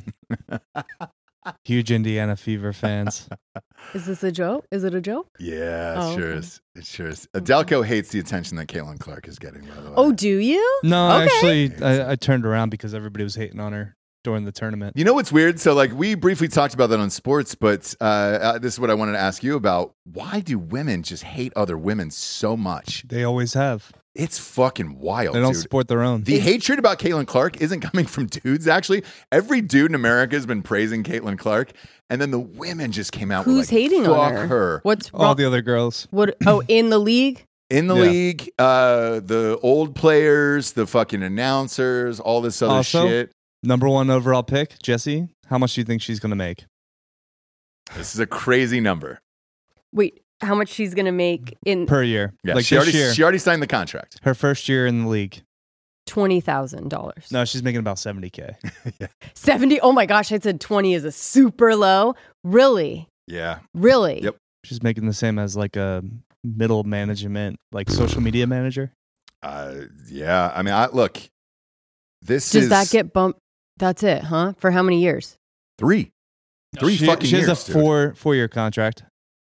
Huge Indiana Fever fans. Is this a joke? Is it a joke? Yeah, it Oh, sure okay. is. It sure is. Uh, Delco hates the attention that Caitlin Clark is getting, by the way. Oh, do you? No, Okay. actually, I, I turned around because everybody was hating on her during the tournament. You know what's weird? So, like, we briefly talked about that on sports, but uh, uh, this is what I wanted to ask you about. Why do women just hate other women so much? They always have. It's fucking wild, They don't dude. support their own. The hatred about Caitlin Clark isn't coming from dudes, actually. Every dude in America has been praising Caitlin Clark, and then the women just came out Who's with like, hating fuck on her? her. What's All wrong? the other girls. What? Oh, in the league? In the Yeah. league, uh, the old players, the fucking announcers, all this other Also- shit. Number one overall pick, Jessie. How much do you think she's going to make? This is a crazy number. Wait, how much she's gonna make in Per year. Yeah, like she this already year. she already signed the contract. Her first year in the league. twenty thousand dollars? No, she's making about seventy K. Seventy? Oh my gosh! I said twenty is a super low. Really? Yeah. Really? Yep. She's making the same as like a middle management, like social media manager. Uh, yeah. I mean, I look. This Does is that get bumped? That's it, huh? For how many years? three, three she, fucking she years. has a dude. four four year contract.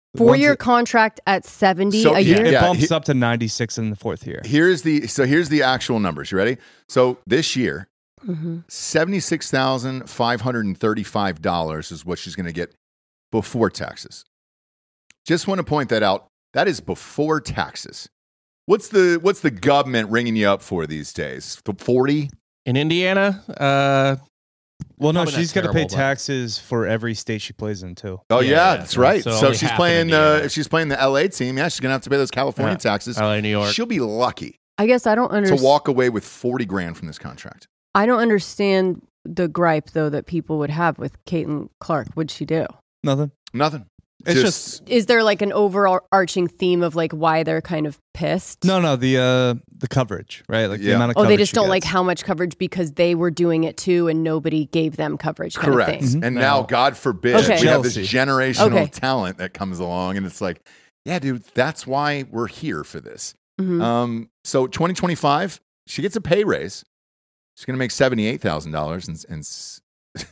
Four-year contract at seventy So, a yeah, year? It yeah. bumps he- up to ninety-six in the fourth year. Here's the so here's the actual numbers. You ready? So this year, Mm-hmm. seventy-six thousand five hundred and thirty-five dollars is what she's going to get before taxes. Just want to point that out. That is before taxes. What's the what's the government ringing you up for these days? forty? In Indiana, uh, Well, no, Probably not she's got to pay terrible, but- taxes for every state she plays in too. Oh Yeah, yeah, yeah. that's right. So So, only if she's half in playing uh, Indiana. if she's playing the L A team, yeah, she's going to have to pay those California Yeah. taxes. L A, New York. She'll be lucky I guess I don't to understand. walk away with forty grand from this contract. I don't understand the gripe though that people would have with Caitlin Clark. What'd she do? Nothing. Nothing. It's just, Is there like an overarching theme of like why they're kind of pissed? No, no, the uh, the coverage, right? Like the Yeah. amount of Oh, coverage they just she don't like gets. how much coverage because they were doing it too and nobody gave them coverage kind correct. of thing. Mhm. And No. now, God forbid, Okay. we have this Jealousy. generational Okay. talent that comes along, and it's like, yeah, dude, that's why we're here for this. Mhm. Um, so twenty twenty-five, she gets a pay raise. She's going to make seventy-eight thousand dollars in, in s-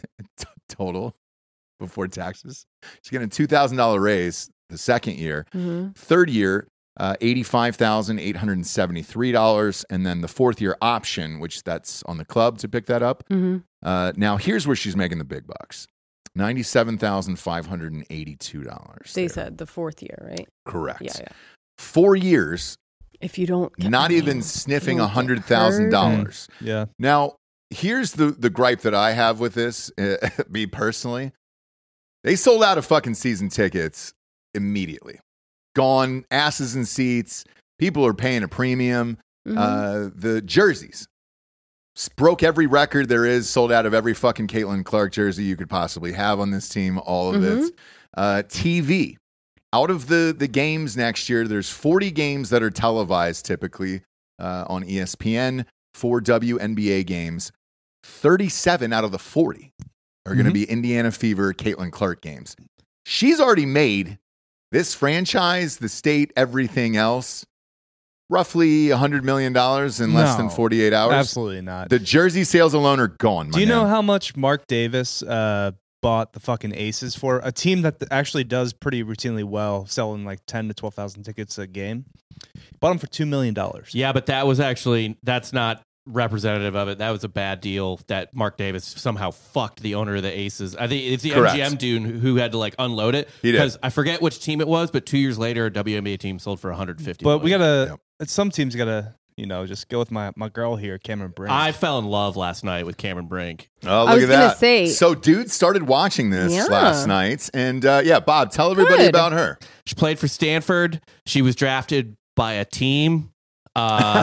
total before taxes. She's getting a two thousand dollars raise the second year. Mhm. Third year, uh, eighty-five thousand eight hundred seventy-three dollars. And then the fourth year option, which that's on the club to pick that up. Mhm. Uh, now, here's where she's making the big bucks. ninety-seven thousand five hundred eighty-two dollars. They there. said the fourth year, right? Correct. Yeah, yeah. Four years, If you don't, get, not I mean, even sniffing you one don't get hundred thousand hurt. dollars. Yeah. Now, here's the, the gripe that I have with this, uh, me personally. They sold out of fucking season tickets immediately. Gone, asses in seats. People are paying a premium. Mhm. Uh, the jerseys s- broke every record there is, sold out of every fucking Caitlin Clark jersey you could possibly have on this team, all of Mm-hmm. it. Uh, T V. Out of the, the games next year, there's forty games that are televised typically uh, on E S P N, four W N B A games. thirty-seven out of the forty are going to Mhm. be Indiana Fever, Caitlin Clark games. She's already made this franchise, the state, everything else, roughly one hundred million dollars in less than No, forty-eight hours. Absolutely not. The jersey sales alone are gone. Do you know how much Mark Davis uh, bought the fucking Aces for? A team that actually does pretty routinely well, selling like ten to twelve thousand tickets a game. Bought them for two million dollars. Yeah, but that was actually, that's not representative of it. That was a bad deal that Mark Davis somehow fucked the owner of the Aces. I think it's the Correct. M G M dude who- who had to like unload it. He did. Because I forget which team it was, but two years later, a W N B A team sold for one hundred fifty. But we gotta. Yep. Some teams gotta, you know, just go with my my girl here, Cameron Brink. I fell in love last night with Cameron Brink. Oh, look I was at gonna that. say- so, dude started watching this Yeah. last night. And uh, yeah, Bob, tell everybody Good. about her. She played for Stanford. She was drafted by a team. Uh,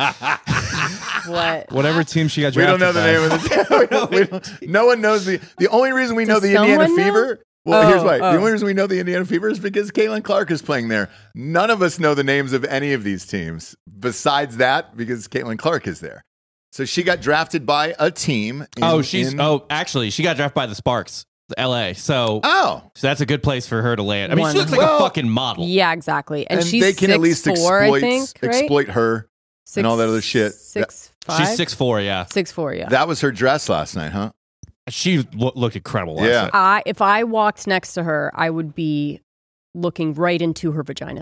What? Whatever team she got We don't drafted know the by. name of the team. We don't- we don't- no one knows the. The only reason we know Does the Indiana someone know? Fever. Well, Oh, here's why. oh. The only reason we know the Indiana Fever is because Caitlin Clark is playing there. None of us know the names of any of these teams besides that because Caitlin Clark is there. So she got drafted by a team. in- oh, she's in- oh, actually, she got drafted by the Sparks, the L A. So, oh. so that's a good place for her to land. I mean, One. she looks like Well, a fucking model. Yeah, exactly. And, And, she's they can at least six four, exploit I think, right? exploit her. Six, all that other shit. Six five. She's six four. Yeah, Six four. Yeah. That was her dress last night, huh? she lo- looked incredible. Last Yeah. night. I if I walked next to her, I would be looking right into her vagina.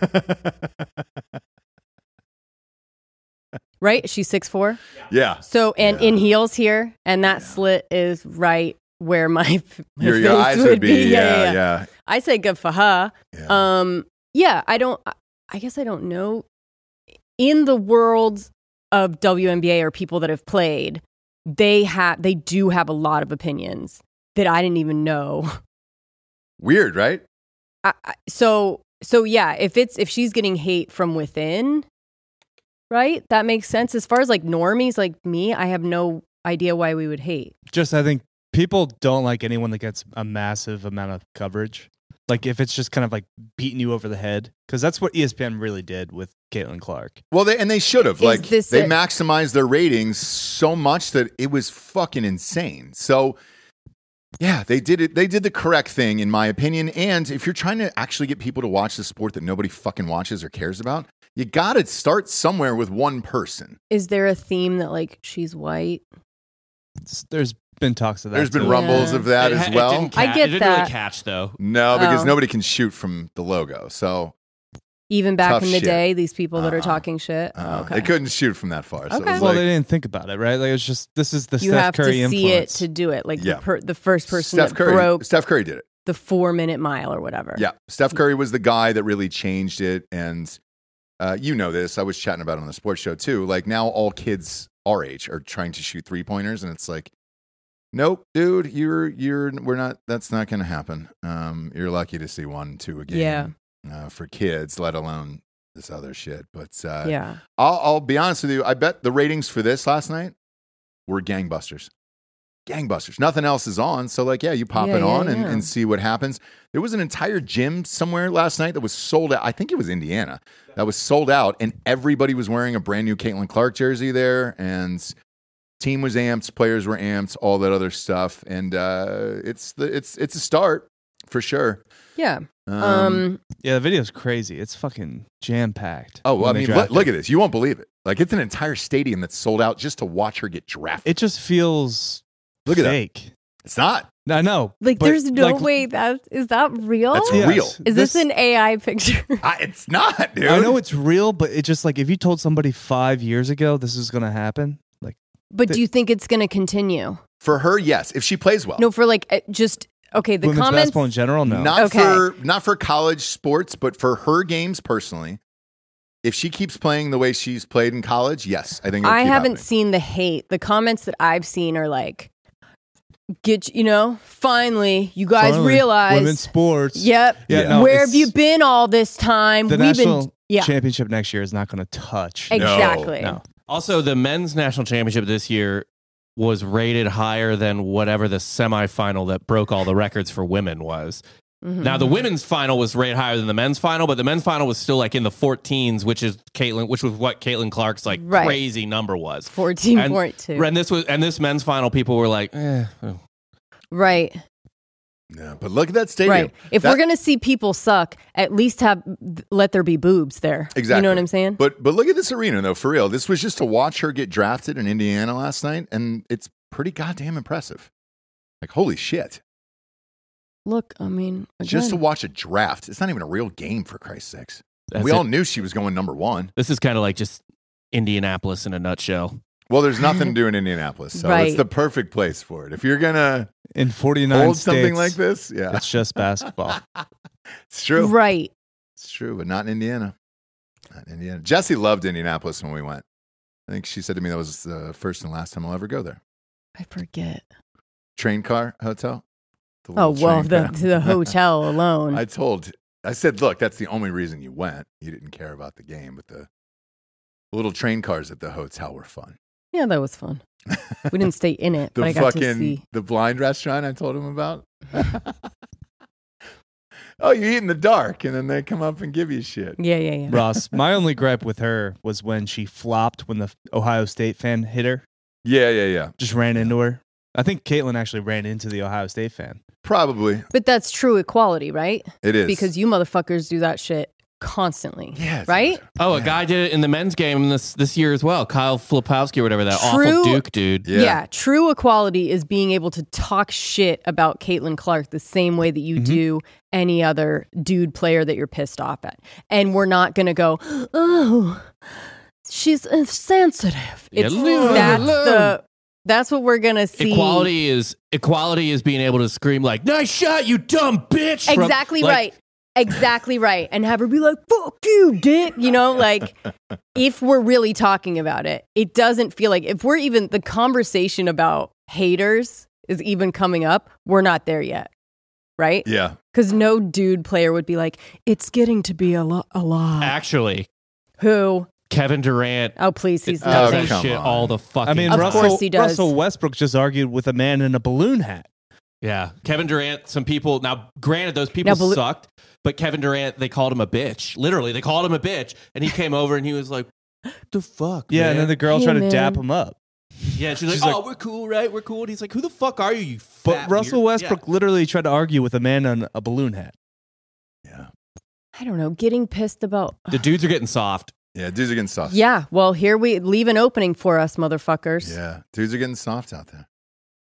Right? She's six four. yeah. So and Yeah. in heels here, and that slit is right where my, my Your, face your eyes would be. Yeah, Yeah, yeah. I say good for her. yeah. Um, yeah, I don't. I guess I don't know. In the world of W N B A or people that have played, they have they do have a lot of opinions that I didn't even know. Weird, right? I, I, so so yeah, if it's if she's getting hate from within, right? That makes sense. As far as like normies like me, I have no idea why we would hate. Just I think people don't like anyone that gets a massive amount of coverage. Like if it's just kind of like beating you over the head, because that's what E S P N really did with Caitlin Clark. Well, they, and they should have. Is Like, this they a- maximized their ratings so much that it was fucking insane. So, yeah, they did it. They did the correct thing, in my opinion. And if you're trying to actually get people to watch the sport that nobody fucking watches or cares about, you got to start somewhere with one person. Is there a theme that like she's white? It's- there's been talks of that. There's been too. rumbles Yeah. of that It as ha- it well. didn't ca- I get it didn't that. really catch though. No, because Oh. nobody can shoot from the logo. So Even back Tough in the shit. day, these people that are Uh-uh. talking shit. uh, Oh, okay. they couldn't shoot from that far. So Okay. it was Well, like, they didn't think about it, right? Like it was just this is the You Steph have Curry to see influence. it to do it. Like Yeah. the, per, the first person Steph that Curry. broke Steph Curry did it. the four minute mile or whatever. Yeah, Steph Curry was the guy that really changed it, and uh, you know this. I was chatting about it on the sports show too. Like now, all kids our age are trying to shoot three pointers, and it's like, nope, dude, you're you're we're not. That's not going to happen. Um, you're lucky to see one, two a game. Yeah. Uh, for kids, let alone this other shit. But uh, Yeah. I'll, I'll be honest with you. I bet the ratings for this last night were gangbusters. Gangbusters. Nothing else is on. So, like, yeah, you pop Yeah, it yeah, on and, yeah. and see what happens. There was an entire gym somewhere last night that was sold out. I think it was Indiana that was sold out, and everybody was wearing a brand new Caitlin Clark jersey there. And team was amped, players were amped, all that other stuff. And uh, it's the it's it's a start for sure. Yeah. Um, Um, Yeah, the video's crazy. It's fucking jam packed. oh, well, I mean, look, look at this. You won't believe it. Like, it's an entire stadium that's sold out just to watch her get drafted. It just feels Look at that. fake. It's not. I know. like, but, there's no like, way that is that real? That's yes, real. Is this, an A I picture? I, it's not, dude. I know it's real, but it just like if you told somebody five years ago this is gonna happen, like But do you think it's going to continue? For her, yes. If she plays well. No, for like uh, just okay. The women's comments. basketball in general, no. Not Okay. for not for college sports, but for her games personally. If she keeps playing the way she's played in college, yes, I think it'll I keep haven't happening. seen the hate. The comments that I've seen are like, "Get you know, finally, you guys Finally, realize." women's sports. Yep. Yeah, Yeah. no, Where it's- have you been all this time? The We've national been. Yeah. championship next year is not going to touch. Ex- Exactly. No. Also, the men's national championship this year was rated higher than whatever the semifinal that broke all the records for women was. Mhm. Now, the women's final was rated higher than the men's final, but the men's final was still like in the fourteens, which is Caitlin, which was what Caitlin Clark's like Right. crazy number was. fourteen And- point two. And this was, and this men's final, people were like, eh. Right. Yeah, but look at that stadium. Right. If That- we're gonna see people suck, at least have let there be boobs there. Exactly. You know what I'm saying? But but look at this arena though, for real. This was just to watch her get drafted in Indiana last night, and it's pretty goddamn impressive. Like holy shit. Look, I mean, Just to again, watch a draft. It's not even a real game for Christ's sakes. That's we it. all knew she was going number one. This is kind of like just Indianapolis in a nutshell. Well, there's nothing to do in Indianapolis, so Right. it's the perfect place for it. If you're gonna In forty-nine hold states, something like this, yeah, it's just basketball. it's true. right? It's true, but not in Indiana. Not in Indiana. Jessie loved Indianapolis when we went. I think she said to me that was the first and last time I'll ever go there. I forget. Train car hotel. The Oh little well, train the car. the hotel alone. I told, I said, look, that's the only reason you went. You didn't care about the game, but the little train cars at the hotel were fun. yeah, that was fun. We didn't stay in it, The but I got to fucking see. the blind restaurant I told him about. Oh, you eat in the dark, and then they come up and give you shit. Yeah, yeah, yeah. Ross, my only gripe with her was when she flopped when the Ohio State fan hit her, Yeah, yeah, yeah. just ran into her. I think Caitlin actually ran into the Ohio State fan. Probably But that's true equality, right? it is Because you motherfuckers do that shit constantly. yeah, it's- right? Oh, a Yeah. guy did it in the men's game this this year as well. Kyle Flipowski or whatever, that True. awful Duke dude. Yeah. Yeah. True equality is being able to talk shit about Caitlin Clark the same way that you Mhm. do any other dude player that you're pissed off at. And we're not going to go, oh, she's uh, sensitive. It's, Yeah. that's, the, that's what we're going to see. Equality is equality is being able to scream like "Nice shot, you dumb bitch!" from- Exactly like, right. Exactly right. And have her be like, fuck you, dick. You know, like if we're really talking about it, it doesn't feel like if we're even the conversation about haters is even coming up, we're not there yet. Right? Yeah, Because no dude player would be like, it's getting to be a, lo- a lot. Actually, Who? Kevin Durant Oh, please. He's Oh, does nothing. that come shit on. all the fucking. I mean, Of Russell, course he does. Russell Westbrook just argued with a man in a balloon hat. yeah, Kevin Durant. Some people now, granted, those people Now, Bal- sucked, but Kevin Durant, they called him a bitch. Literally, they called him a bitch, and he came over and he was like, "The fuck, Yeah, man?" and then the girl Hey, tried to man. dap him up. yeah, she's like, she's "Oh, like- we're cool, right? We're cool." And he's like, "Who the fuck are you, you But fat Russell weird-" Westbrook literally tried to argue with a man on a balloon hat. yeah, I don't know. Getting pissed about. Yeah. The dudes are getting soft. yeah. Dudes are getting soft. Yeah. Well, here we leave an opening for us, motherfuckers. yeah. Dudes are getting soft out there.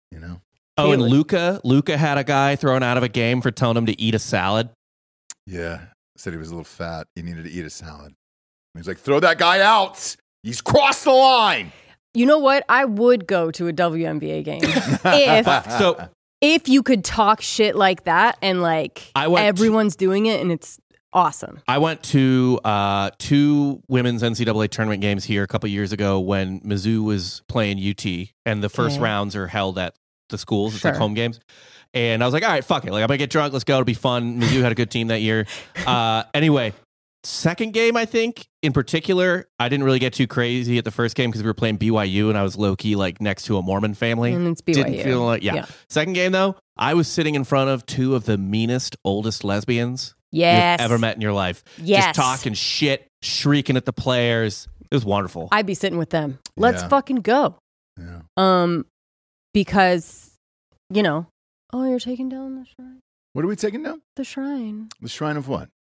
You know? Oh, and Luca, Luca had a guy thrown out of a game for telling him to eat a salad. Yeah. Said he was a little fat. He needed to eat a salad. He's like, throw that guy out. He's crossed the line. You know what? I would go to a W N B A game if so if you could talk shit like that and like I went everyone's to, doing it and it's awesome. I went to uh, two women's N C double A tournament games here a couple years ago when Mizzou was playing U T, and the first Okay. rounds are held at the schools. It's Sure. like home games. And I was like, all right, fuck it. Like, I'm going to get drunk. Let's go. It'll be fun. Mizzou had a good team that year. Uh, anyway, second game, I think, in particular, I didn't really get too crazy at the first game because we were playing B Y U and I was low-key like next to a Mormon family. And it's B Y U. Didn't feel like, yeah. Yeah. Second game, though, I was sitting in front of two of the meanest, oldest lesbians Yes. you've ever met in your life. Yes. Just talking shit, shrieking at the players. It was wonderful. I'd be sitting with them. Let's Yeah. fucking go. Yeah. Um, because, you know, oh, you're taking down the shrine. What are we taking down? The shrine. The shrine of what?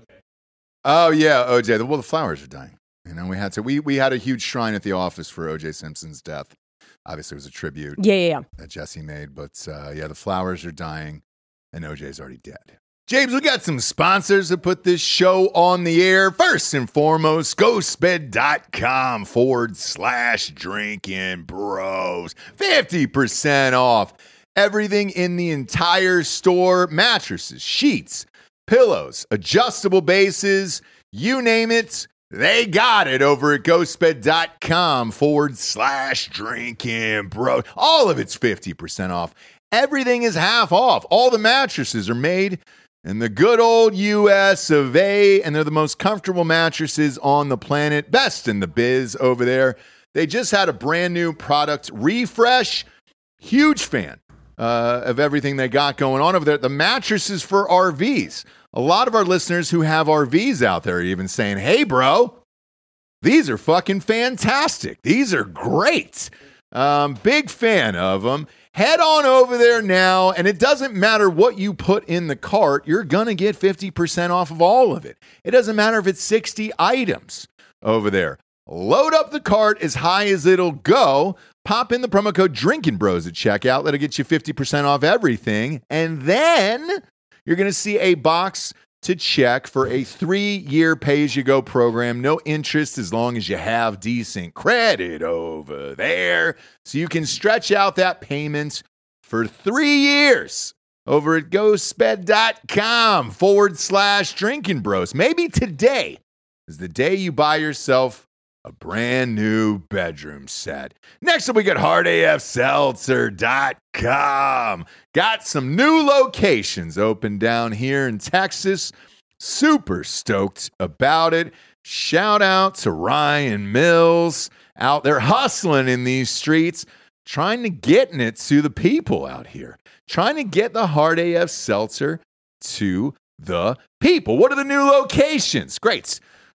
Oh, yeah, O J. Well, the flowers are dying. You know, we had to. We, we had a huge shrine at the office for O J Simpson's death. Obviously, it was a tribute Yeah, yeah, yeah. that Jesse made. But, uh, yeah, the flowers are dying, and O J's already dead. James, we got some sponsors to put this show on the air. First and foremost, ghostbed.com forward slash drinking bros. fifty percent off everything in the entire store. Mattresses, sheets, pillows, adjustable bases, you name it. They got it over at ghostbed.com forward slash drinking bros. All of it's fifty percent off. Everything is half off. All the mattresses are made in the good old U S of A, and they're the most comfortable mattresses on the planet. Best in the biz over there. They just had a brand new product refresh. Huge fan uh, of everything they got going on over there. The mattresses for R Vs. A lot of our listeners who have R Vs out there are even saying, hey, bro, these are fucking fantastic. These are great. Um, big fan of them. Head on over there now, and it doesn't matter what you put in the cart, you're going to get fifty percent off of all of it. It doesn't matter if it's sixty items over there. Load up the cart as high as it'll go. Pop in the promo code Drinking Bros at checkout. That'll get you fifty percent off everything. And then you're going to see a box to check for a three-year pay-as-you-go program. No interest as long as you have decent credit over there. So you can stretch out that payment for three years over at ghostbed.com forward slash drinking bros. Maybe today is the day you buy yourself a brand new bedroom set. Next up, we got hard A F seltzer dot com. Got some new locations open down here in Texas. Super stoked about it. Shout out to Ryan Mills out there hustling in these streets, trying to get it to the people out here, trying to get the Hard A F Seltzer to the people. What are the new locations? Great.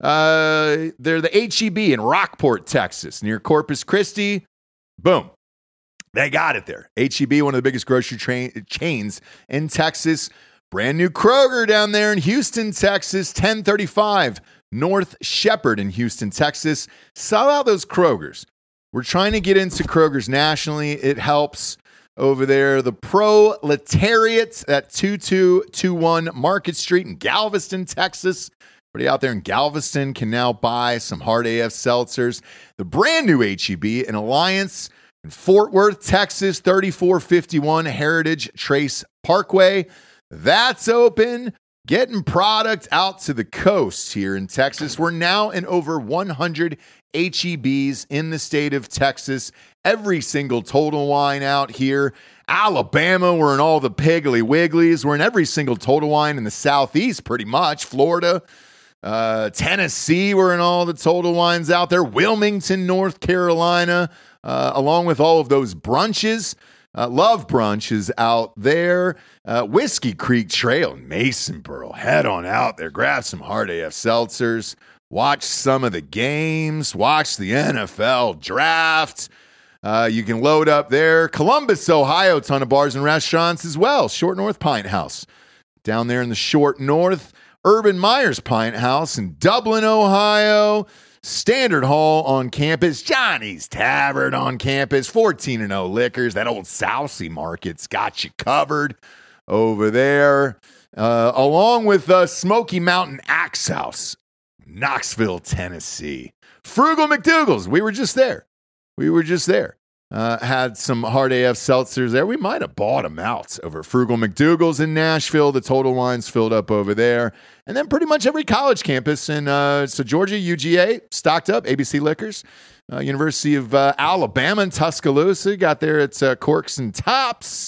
Uh, they're the H E B in Rockport, Texas, near Corpus Christi. Boom. They got it there. H E B, one of the biggest grocery tra- chains in Texas. Brand new Kroger down there in Houston, Texas, ten thirty-five North Shepherd in Houston, Texas. Sell out those Krogers. We're trying to get into Krogers nationally. It helps over there. The Proletariat at two two two one Market Street in Galveston, Texas. Everybody out there in Galveston can now buy some Hard A F seltzers. The brand new H E B in Alliance in Fort Worth, Texas, thirty-four fifty-one Heritage Trace Parkway. That's open. Getting product out to the coast here in Texas. We're now in over one hundred H E Bs in the state of Texas. Every single Total Wine out here. Alabama, we're in all the Piggly Wigglies. We're in every single Total Wine in the Southeast, pretty much. Florida. Uh, Tennessee, we're in all the Total Wines out there. Wilmington, North Carolina, uh, along with all of those brunches. Uh, Love Brunch is out there. Uh, Whiskey Creek Trail in Masonboro. Head on out there. Grab some Hard A F seltzers. Watch some of the games. Watch the N F L draft. Uh, you can load up there. Columbus, Ohio, ton of bars and restaurants as well. Short North Pint House down there in the Short North. Urban Myers Pint House in Dublin, Ohio. Standard Hall on campus, Johnny's Tavern on campus, fourteen and oh Liquors, that old Sousey Market's got you covered over there, uh, along with uh, Smoky Mountain Axe House, Knoxville, Tennessee. Frugal McDougal's, we were just there. We were just there. Uh, had some hard A F seltzers there. We might have bought them out over Frugal McDougal's in Nashville. The total wine's filled up over there. And then pretty much every college campus. And uh, so Georgia, U G A, stocked up, A B C Liquors. Uh, University of uh, Alabama in Tuscaloosa, got there at uh, Corks and Tops.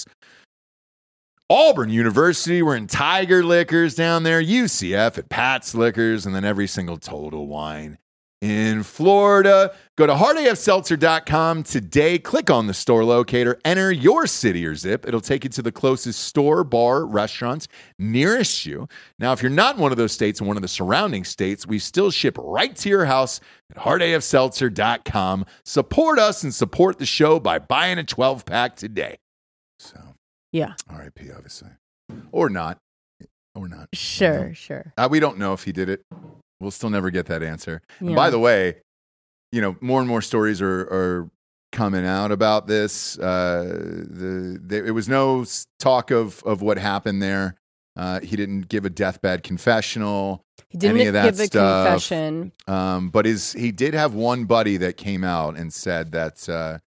Auburn University, we're in Tiger Liquors down there. U C F at Pat's Liquors. And then every single Total Wine in Florida. Go to hard a f seltzer dot com today. Click on the store locator. Enter your city or zip. It'll take you to the closest store, bar, restaurants nearest you. Now, if you're not in one of those states and one of the surrounding states, we still ship right to your house at hard a f seltzer dot com. Support us and support the show by buying a twelve-pack today. So, yeah. R I P, obviously. Or not. Or not. Sure, sure. Uh, we don't know if he did it. We'll still never get that answer. Yeah. And by the way, you know, more and more stories are, are coming out about this. Uh, the, the it was no talk of of what happened there. Uh, he didn't give a deathbed confessional. He didn't any of that give a stuff. confession. Um, but his he did have one buddy that came out and said that uh,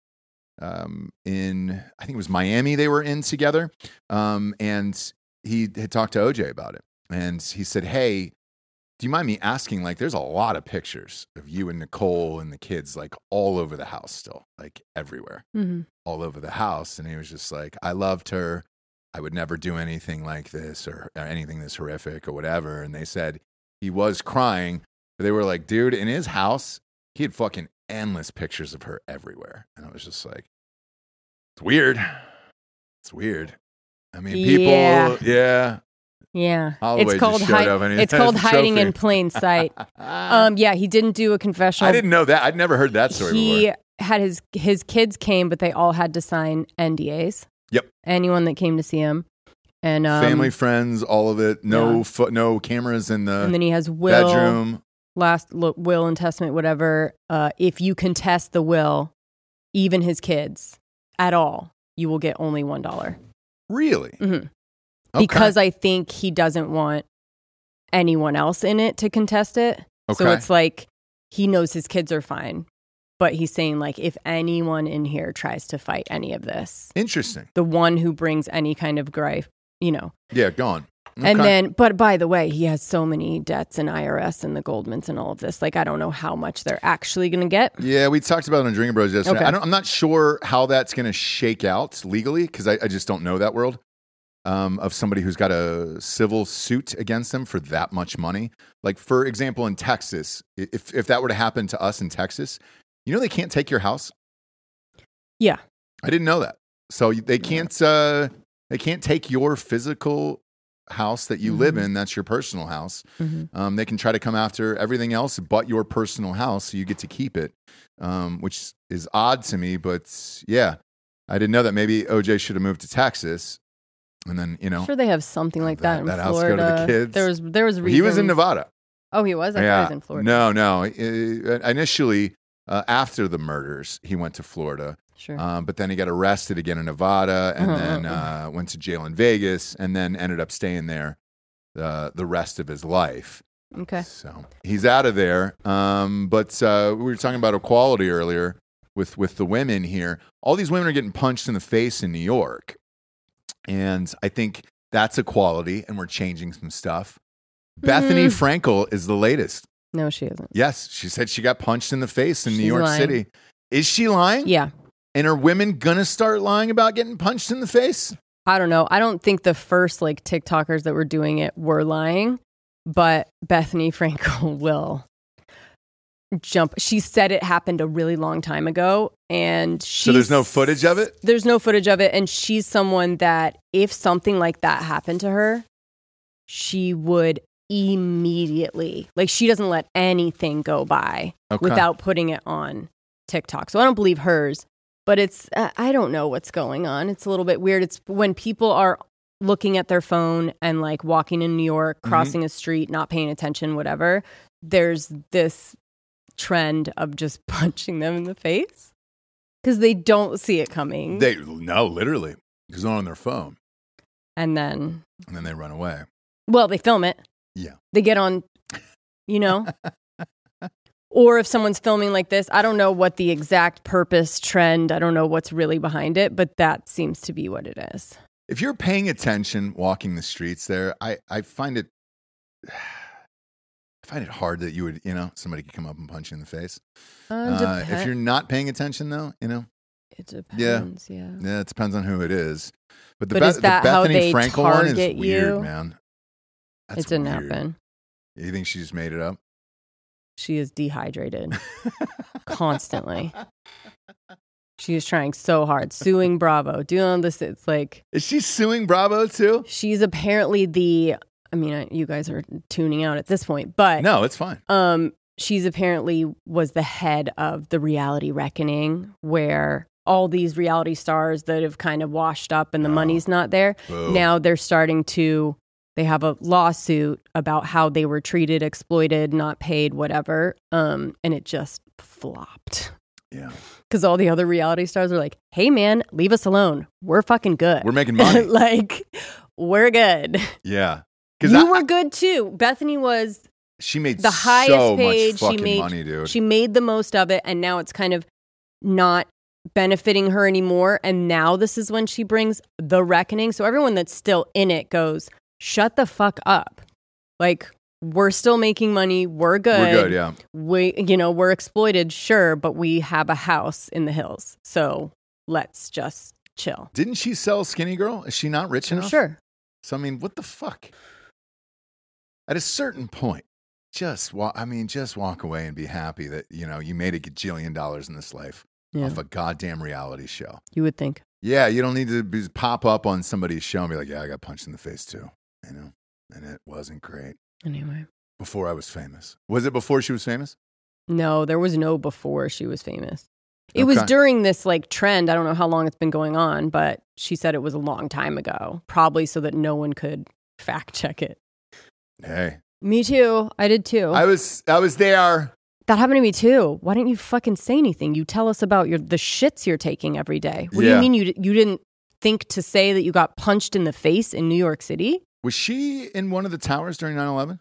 um, in I think it was Miami they were in together, um, and he had talked to O J about it, and he said, "Hey, do you mind me asking, like, there's a lot of pictures of you and Nicole and the kids, like, all over the house still, like, everywhere, Mm-hmm. all over the house." And he was just like, "I loved her. I would never do anything like this or, or anything this horrific or whatever." And they said he was crying. But they were like, dude, in his house, he had fucking endless pictures of her everywhere. And I was just like, it's weird. It's weird. I mean, people, Yeah. yeah. Yeah, Holloway it's called just showed hi- up and he it's has called a hiding trophy. in plain sight. um, yeah, he didn't do a confessional. I didn't know that. I'd never heard that story He before. had his his kids came, but they all had to sign N D As. Yep. Anyone that came to see him, and um, Family, friends, all of it. No, yeah. fo- no cameras in the and then he has will, bedroom. last lo- will and testament, whatever. Uh, if you contest the will, even his kids at all, you will get only one dollar. Really? Mm-hmm. Okay. Because I think he doesn't want anyone else in it to contest it. So Okay. it's like he knows his kids are fine, but he's saying, like, if anyone in here tries to fight any of this, Interesting. the one who brings any kind of gripe, you know. Yeah, gone. And Okay. then, but by the way, he has so many debts and I R S and the Goldmans and all of this. Like, I don't know how much they're actually going to get. Yeah, we talked about it on Drinking Bros yesterday. Okay. I don't, I'm not sure how that's going to shake out legally because I, I just don't know that world. Um, of somebody who's got a civil suit against them for that much money. Like, for example, in Texas, i- if if that were to happen to us in Texas, you know they can't take your house. Yeah. I didn't know that. So they can't uh, they can't take your physical house that you live Mhm. in. That's your personal house. Mhm. Um, they can try to come after everything else but your personal house, so you get to keep it, um, which is odd to me. But yeah, I didn't know that. Maybe O J should have moved to Texas. And then, you know, Sure, they have something like that, that- in that house go to the Florida. kids. There was there was he was in reasons- Nevada. Oh, he was. I thought he was in Florida. No, no. Uh, Initially, uh, after the murders, he went to Florida. Sure. Um, but then he got arrested again in Nevada and Uh-huh, then uh-huh. uh, went to jail in Vegas and then ended up staying there uh, the rest of his life. Okay. So he's out of there. Um, but uh, we were talking about equality earlier with, with the women here. All these women are getting punched in the face in New York. And I think that's equality, and we're changing some stuff. Bethany Mm-hmm. Frankel is the latest. No, she isn't. Yes, she said she got punched in the face in New She's York lying. City. Is she lying? Yeah. And are women gonna start lying about getting punched in the face? I don't know. I don't think the first like TikTokers that were doing it were lying, but Bethany Frankel will jump. She said it happened a really long time ago, and she. So there's no footage of it? There's no footage of it, and she's someone that if something like that happened to her, she would immediately, like, she doesn't let anything go by Okay. without putting it on TikTok. So I don't believe hers, but it's, uh, I don't know what's going on. It's a little bit weird. It's when people are looking at their phone and like walking in New York, Mhm. crossing a street, not paying attention, whatever. There's this trend of just punching them in the face because they don't see it coming. They no, literally, because they're on their phone, and then and then they run away. Well, they film it. Yeah, they get on, you know. Or if someone's filming like this, I don't know what the exact purpose, trend, I don't know what's really behind it, but that seems to be what it is. If you're paying attention walking the streets there, I, I find it I find it hard that you would, you know, somebody could come up and punch you in the face. Uh, uh, if you're not paying attention, though, you know. It depends, yeah. Yeah, yeah it depends on who it is. But the, but Be- is that the how Bethany they Frankel one is target weird, you? man. That's it didn't weird. happen. You think she's made it up? She is dehydrated constantly. She is trying so hard, suing Bravo, doing all this. It's like, is she suing Bravo too? She's apparently the. I mean, you guys are tuning out at this point, but no, it's fine. Um, she's apparently was the head of the Reality Reckoning, where all these reality stars that have kind of washed up and the oh. money's not there. Boo. Now they're starting to. They have a lawsuit about how they were treated, exploited, not paid, whatever. Um, and it just flopped. Yeah. Because all the other reality stars are like, hey, man, leave us alone. We're fucking good. We're making money. Like, we're good. Yeah. You I, were good, too. Bethany was she made the highest so paid. Much fucking she made, money, dude. She made the most of it, and now it's kind of not benefiting her anymore. And now this is when she brings the reckoning. So everyone that's still in it goes, shut the fuck up. Like, we're still making money. We're good. We're good, yeah. We, you know, we're exploited, sure, but we have a house in the hills. So let's just chill. Didn't she sell Skinny Girl? Is she not rich I'm enough? Sure. So, I mean, what the fuck? At a certain point, just walk, I mean, just walk away and be happy that, you know, you made a gajillion dollars in this life yeah. off a goddamn reality show. You would think. Yeah, you don't need to be, pop up on somebody's show and be like, yeah, I got punched in the face too. You know, and it wasn't great. Anyway. Before I was famous. Was it before she was famous? No, there was no before she was famous. It okay. was during this like trend. I don't know how long it's been going on, but she said it was a long time ago, probably so that no one could fact check it. Hey. Me too. I did too. I was I was there. That happened to me too. Why didn't you fucking say anything? You tell us about your the shits you're taking every day. What yeah. do you mean you you didn't think to say that you got punched in the face in New York City? Was she in one of the towers during nine eleven?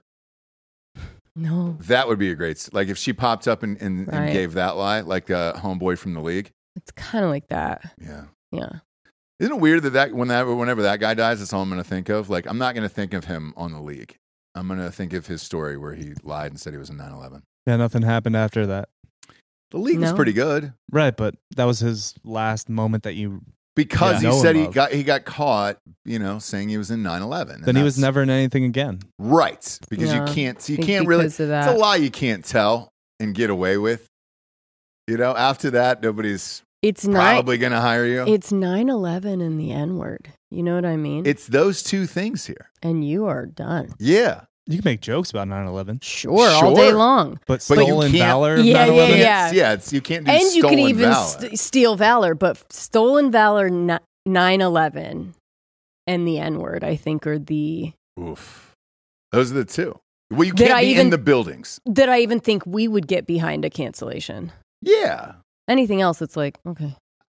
No. That would be a great, like if she popped up and, and, right. and gave that lie, like a homeboy from the league. It's kind of like that. Yeah. Yeah. Isn't it weird that, that whenever, whenever that guy dies, that's all I'm going to think of? Like, I'm not going to think of him on the league. I'm going to think of his story where he lied and said he was in nine eleven. Yeah, nothing happened after that. The league no. was pretty good. Right, but that was his last moment that you... Because yeah, he said he of. got he got caught, you know, saying he was in nine eleven. Then he was never in anything again. Right. Because yeah, you can't, you can't can't really, it's a lie you can't tell and get away with. You know, after that, nobody's it's probably ni- going to hire you. It's nine eleven and the N-word. You know what I mean? It's those two things here. And you are done. Yeah. You can make jokes about nine eleven. Sure, all day long. But stolen but valor? Yeah, nine eleven? yeah, yeah. Yeah, it's, you can't do and you stolen can even valor. st- steal valor, but stolen valor, nine eleven, and the N-word, I think, are the... Oof. Those are the two. Well, you Did can't I be even, in the buildings. That I even think we would get behind a cancellation. Yeah. Anything else, it's like, okay.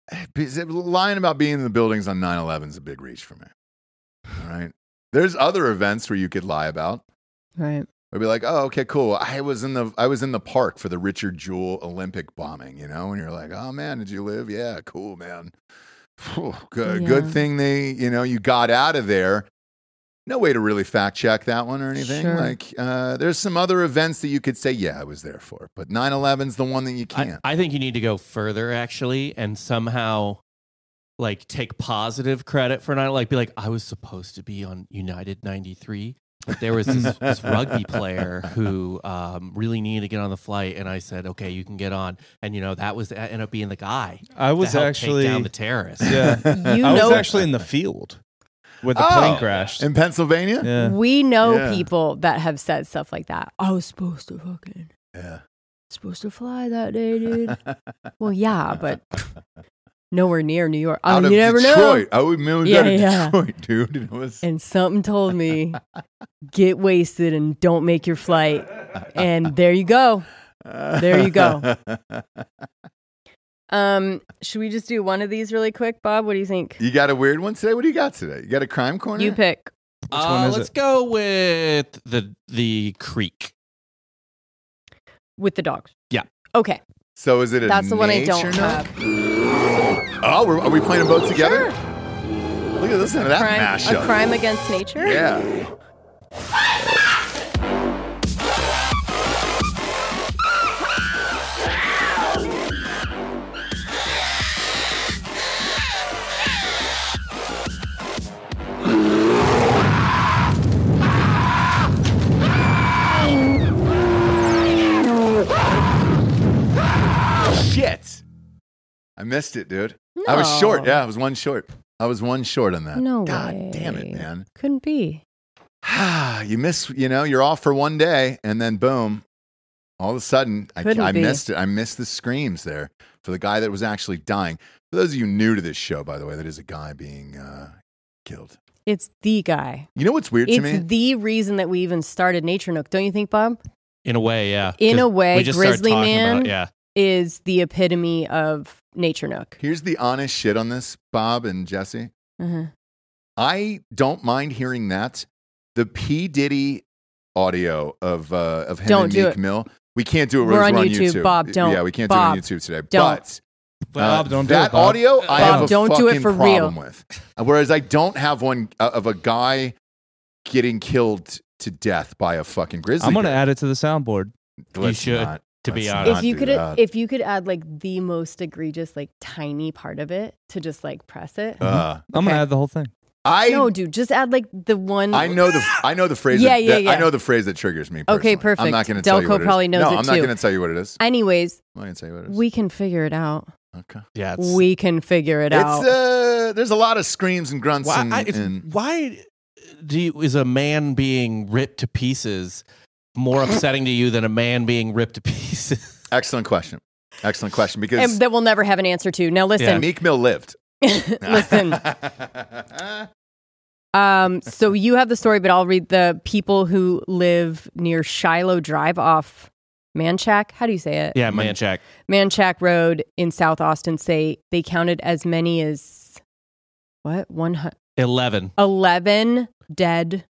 Lying about being in the buildings on nine eleven is a big reach for me. All right. There's other events where you could lie about. Right. I'd be like, oh, okay, cool. I was in the I was in the park for the Richard Jewell Olympic bombing, you know, and you're like, oh man, did you live? Yeah, cool, man. Whew, good, Yeah. good thing they, you know, you got out of there. No way to really fact check that one or anything. Sure. Like, uh, there's some other events that you could say, yeah, I was there for, but nine eleven's the one that you can't. I, I think you need to go further actually, and somehow like take positive credit for nine. Like, be like, I was supposed to be on United ninety-three. But there was this, this rugby player who um, really needed to get on the flight, and I said, "Okay, you can get on." And you know that was that ended up being the guy. I was to help actually take down the terrorists. Yeah, You I was know- actually in the field with the Oh, plane crashed. in Pennsylvania? Yeah, We know Yeah. people that have said stuff like that. I was supposed to fucking, Yeah. supposed to fly that day, dude. Well, yeah, but nowhere near New York. I Out mean, of you never Detroit. know. I was, I was Yeah, out of yeah. Detroit, dude. It was... And something told me, get wasted and don't make your flight. And there you go. There you go. Um, should we just do one of these really quick, Bob? What do you think? You got a weird one today? What do you got today? You got a crime corner? You pick. Which uh, one is let's it? go with the the creek. With the dogs. Yeah. Okay. So is it a That's the one I don't nature nook? have. Oh, we're, are we playing them both together? Sure. Look at this, listen to that Crime, mashup. a crime against nature? Yeah. Shit. I missed it, dude. I was No. short. Yeah, I was one short. I was one short on that. No God way. damn it, man. Couldn't be. You miss, you know, you're off for one day, and then boom, all of a sudden, I, Couldn't I be. missed it. I missed the screams there for the guy that was actually dying. For those of you new to this show, by the way, that is a guy being uh, killed. It's the guy. You know what's weird to It's me? the reason that we even started Nature Nook. Don't you think, Bob? In a way, yeah. In 'Cause a way, we just started Grizzly talking Man about it, yeah. is the epitome of Nature Nook. Here's the honest shit on this, Bob and Jesse. Uh-huh. I don't mind hearing that. The P. Diddy audio of uh, of him Don't and do Meek it. Mill. We can't do it. We're because on YouTube, Bob, don't. Yeah, we can't Bob, do it on YouTube today. don't. But Bob, uh, don't do that it, Bob. audio, I Bob, have a don't do it fucking for problem real. with. Whereas I don't have one uh, of a guy getting killed to death by a fucking grizzly. I'm gonna bear. add it to the soundboard. Let's should, not- to be let's honest. not If you do could, that. if you could add like the most egregious, like tiny part of it to just like press it. Uh, I'm gonna Okay. add the whole thing. I no, dude, just add like the one. I know the I know the phrase. Yeah, that, yeah, that- yeah. I know the phrase that triggers me. Okay, personally. I'm not perfect. going to tell you Delco what it is. probably knows no, it I'm not too. going to tell you what it is. Anyways, I'm not going to tell you what it is. we can figure it out. okay. Yeah, it's, We can figure it It's out. uh, there's a lot of screams and grunts why, and, I, it's, and why do you, is a man being ripped to pieces more upsetting to you than a man being ripped to pieces? excellent question. Excellent question because and that we'll never have an answer to. Now listen, Meek Mill lived. listen. Um, so you have the story, but I'll read the people who live near Shiloh Drive off Manchac. How do you say it? Yeah, man, check. Manchac Road in South Austin say they counted as many as what one hundred eleven. eleven dead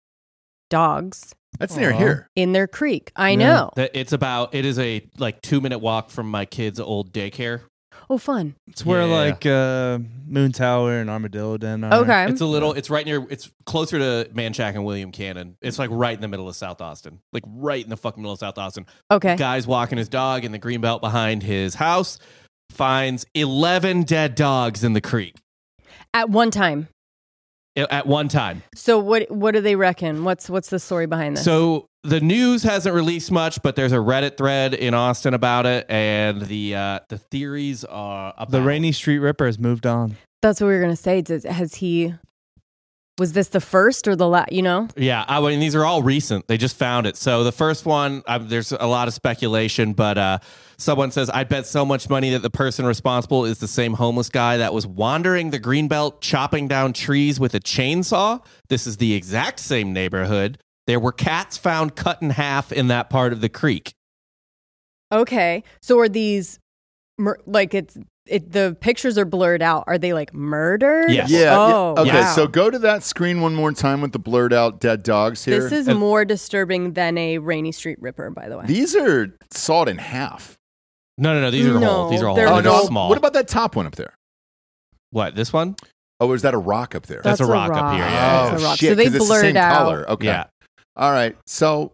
dogs That's near Aw. here. in their creek. I Yeah. know. That It's about, it is a like two minute walk from my kid's old daycare. Oh, fun. It's where Yeah. like uh, Moon Tower and Armadillo Den are. Okay. It's a little, it's right near, it's closer to Manchac and William Cannon. It's like right in the middle of South Austin. Like right in the fucking middle of South Austin. Okay. Guy's walking his dog in the greenbelt behind his house, finds eleven dead dogs in the creek At one time. i- at one time. So what what do they reckon? What's what's the story behind this? So the news hasn't released much, but there's a Reddit thread in Austin about it, and the uh, the theories are about The Rainy Street Ripper has moved on. That's what we were gonna say. Does, has he? Was this the first or the last? You know. Yeah, I mean these are all recent. They just found it. So the first one, uh, there's a lot of speculation, but uh, someone says, "I bet so much money that the person responsible is the same homeless guy that was wandering the greenbelt, chopping down trees with a chainsaw." This is the exact same neighborhood. There were cats found cut in half in that part of the creek. Okay. So are these mur- like it's it? The pictures are blurred out. Are they like murdered? Yes. Yeah. Oh. yeah. Okay. wow. So go to that screen one more time with the blurred out dead dogs here. This is And- more disturbing than a Rainy Street Ripper, by the way. These are sawed in half. No, no, no. These are No, whole. These are whole. they're Oh They're no! small. What about that top one up there? what? This one? Oh, is that a rock up there? That's a rock up here, yeah, oh That's a rock. shit! So they 'cause it's the blurred same out. color. Okay. Yeah. All right. So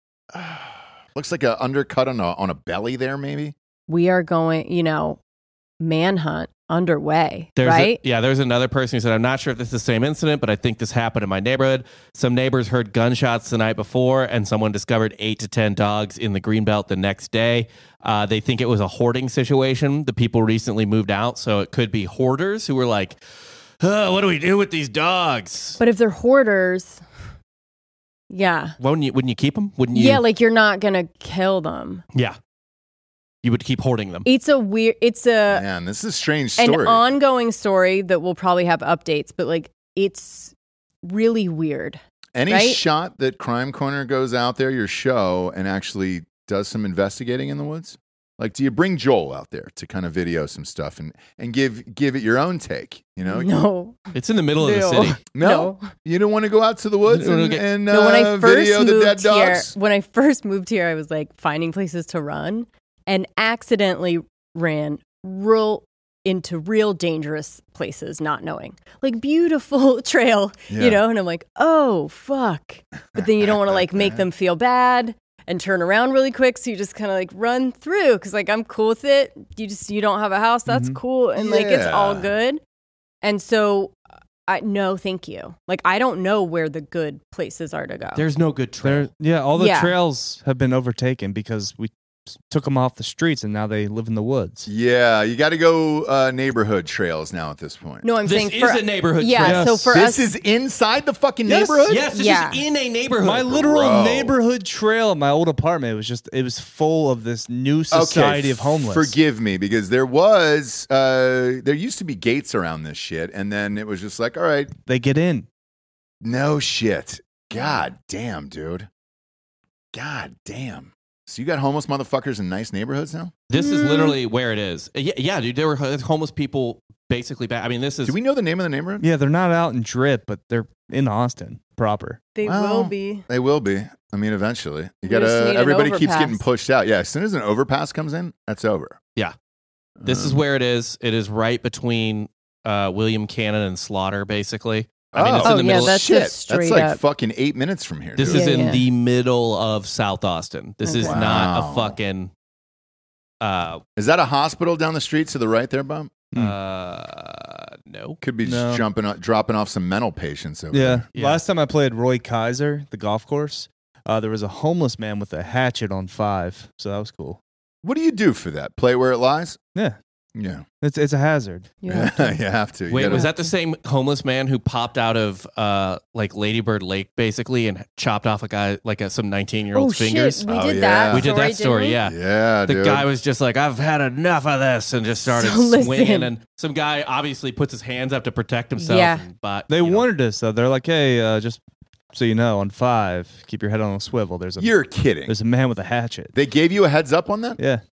looks like a undercut on a on a belly there, maybe. We are going. You know, manhunt underway. There's right. A, yeah, there's another person who said, "I'm not sure if this is the same incident, but I think this happened in my neighborhood. Some neighbors heard gunshots the night before, and someone discovered eight to ten dogs in the greenbelt the next day. Uh, they think it was a hoarding situation. The people recently moved out, so it could be hoarders who were like, oh, what do we do with these dogs? But if they're hoarders, yeah, Wouldn't you, wouldn't you keep them? Wouldn't you? yeah, like you're not gonna kill them. yeah. You would keep hoarding them. It's a weird. It's a Man, this is a strange an story. ongoing story that will probably have updates, but like it's really weird. Any right? shot that Crime Corner goes out there, your show, and actually does some investigating in the woods? Like, do you bring Joel out there to kind of video some stuff and, and give give it your own take? You know, No. It's in the middle of the No. city. no, No. you don't want to go out to the woods No, no, and, get- and No, when I uh, first video the moved dead here, dogs. when I first moved here, I was like finding places to run and accidentally ran real into real dangerous places, not knowing. Like beautiful trail, Yeah. you know, and I'm like, oh fuck. But then you don't want to like make them feel bad and turn around really quick, so you just kind of like run through because like I'm cool with it. You just you don't have a house, that's Mhm. cool, and like it's all Yeah. good. And so, I no, thank you. Like I don't know where the good places are to go. There's no good trail. There, yeah, all the Yeah. trails have been overtaken because we s- took them off the streets and now they live in the woods. Yeah, you got to go uh, neighborhood trails now at this point. No, I'm This saying is for a neighborhood yeah. trail. So for this us, is inside the fucking Yes. neighborhood? Yes, this Yeah. is in a neighborhood. My literal Bro. neighborhood trail in my old apartment, it was just, it was full of this new society okay, of homeless. Forgive me because there was, uh, there used to be gates around this shit. And then it was just like, all right, They get in. no shit. God damn, dude. God damn. So you got homeless motherfuckers in nice neighborhoods now? This is Mm. literally where it is. Yeah, yeah, dude. There were homeless people basically back. I mean, this is. Do we know the name of the neighborhood? Yeah, they're not out in Drip, but they're in Austin proper. they Well, will be. They will be. I mean, eventually. You We gotta, just need an everybody keeps overpass. getting pushed out. Yeah, as soon as an overpass comes in, that's over. Yeah. This is Um, where it is. It is right between uh, William Cannon and Slaughter, basically. I mean, Oh. it's in Oh, the yeah, middle. that's shit. just That's straight like up. fucking eight minutes from here. This dude. is Yeah, in yeah. the middle of South Austin. This is Okay. not Wow. a fucking. Uh, Is that a hospital down the street to the right there, Bob? Hmm. uh, no. Could be just No. jumping, o- dropping off some mental patients over Yeah. there. Yeah. Last time I played Roy Kaiser, the golf course, uh, there was a homeless man with a hatchet on five. So that was cool. What do you do for that? Play where it lies? Yeah. Yeah. It's it's a hazard. You Yeah, have to- you have to. You Wait, gotta- was that the same homeless man who popped out of uh, like Ladybird Lake, basically, and chopped off a guy like a, some nineteen year Oh old's fingers? shit! We Oh, did yeah. that. We did that didn't story, we? yeah. Yeah, The dude. guy was just like, I've had enough of this, and just started So listen. swinging. And some guy obviously puts his hands up to protect himself. Yeah. and- but They you know, warned us though. They're like, hey, uh, just so you know, on five, keep your head on a swivel. There's a You're kidding. there's a man with a hatchet. They gave you a heads up on that? Yeah.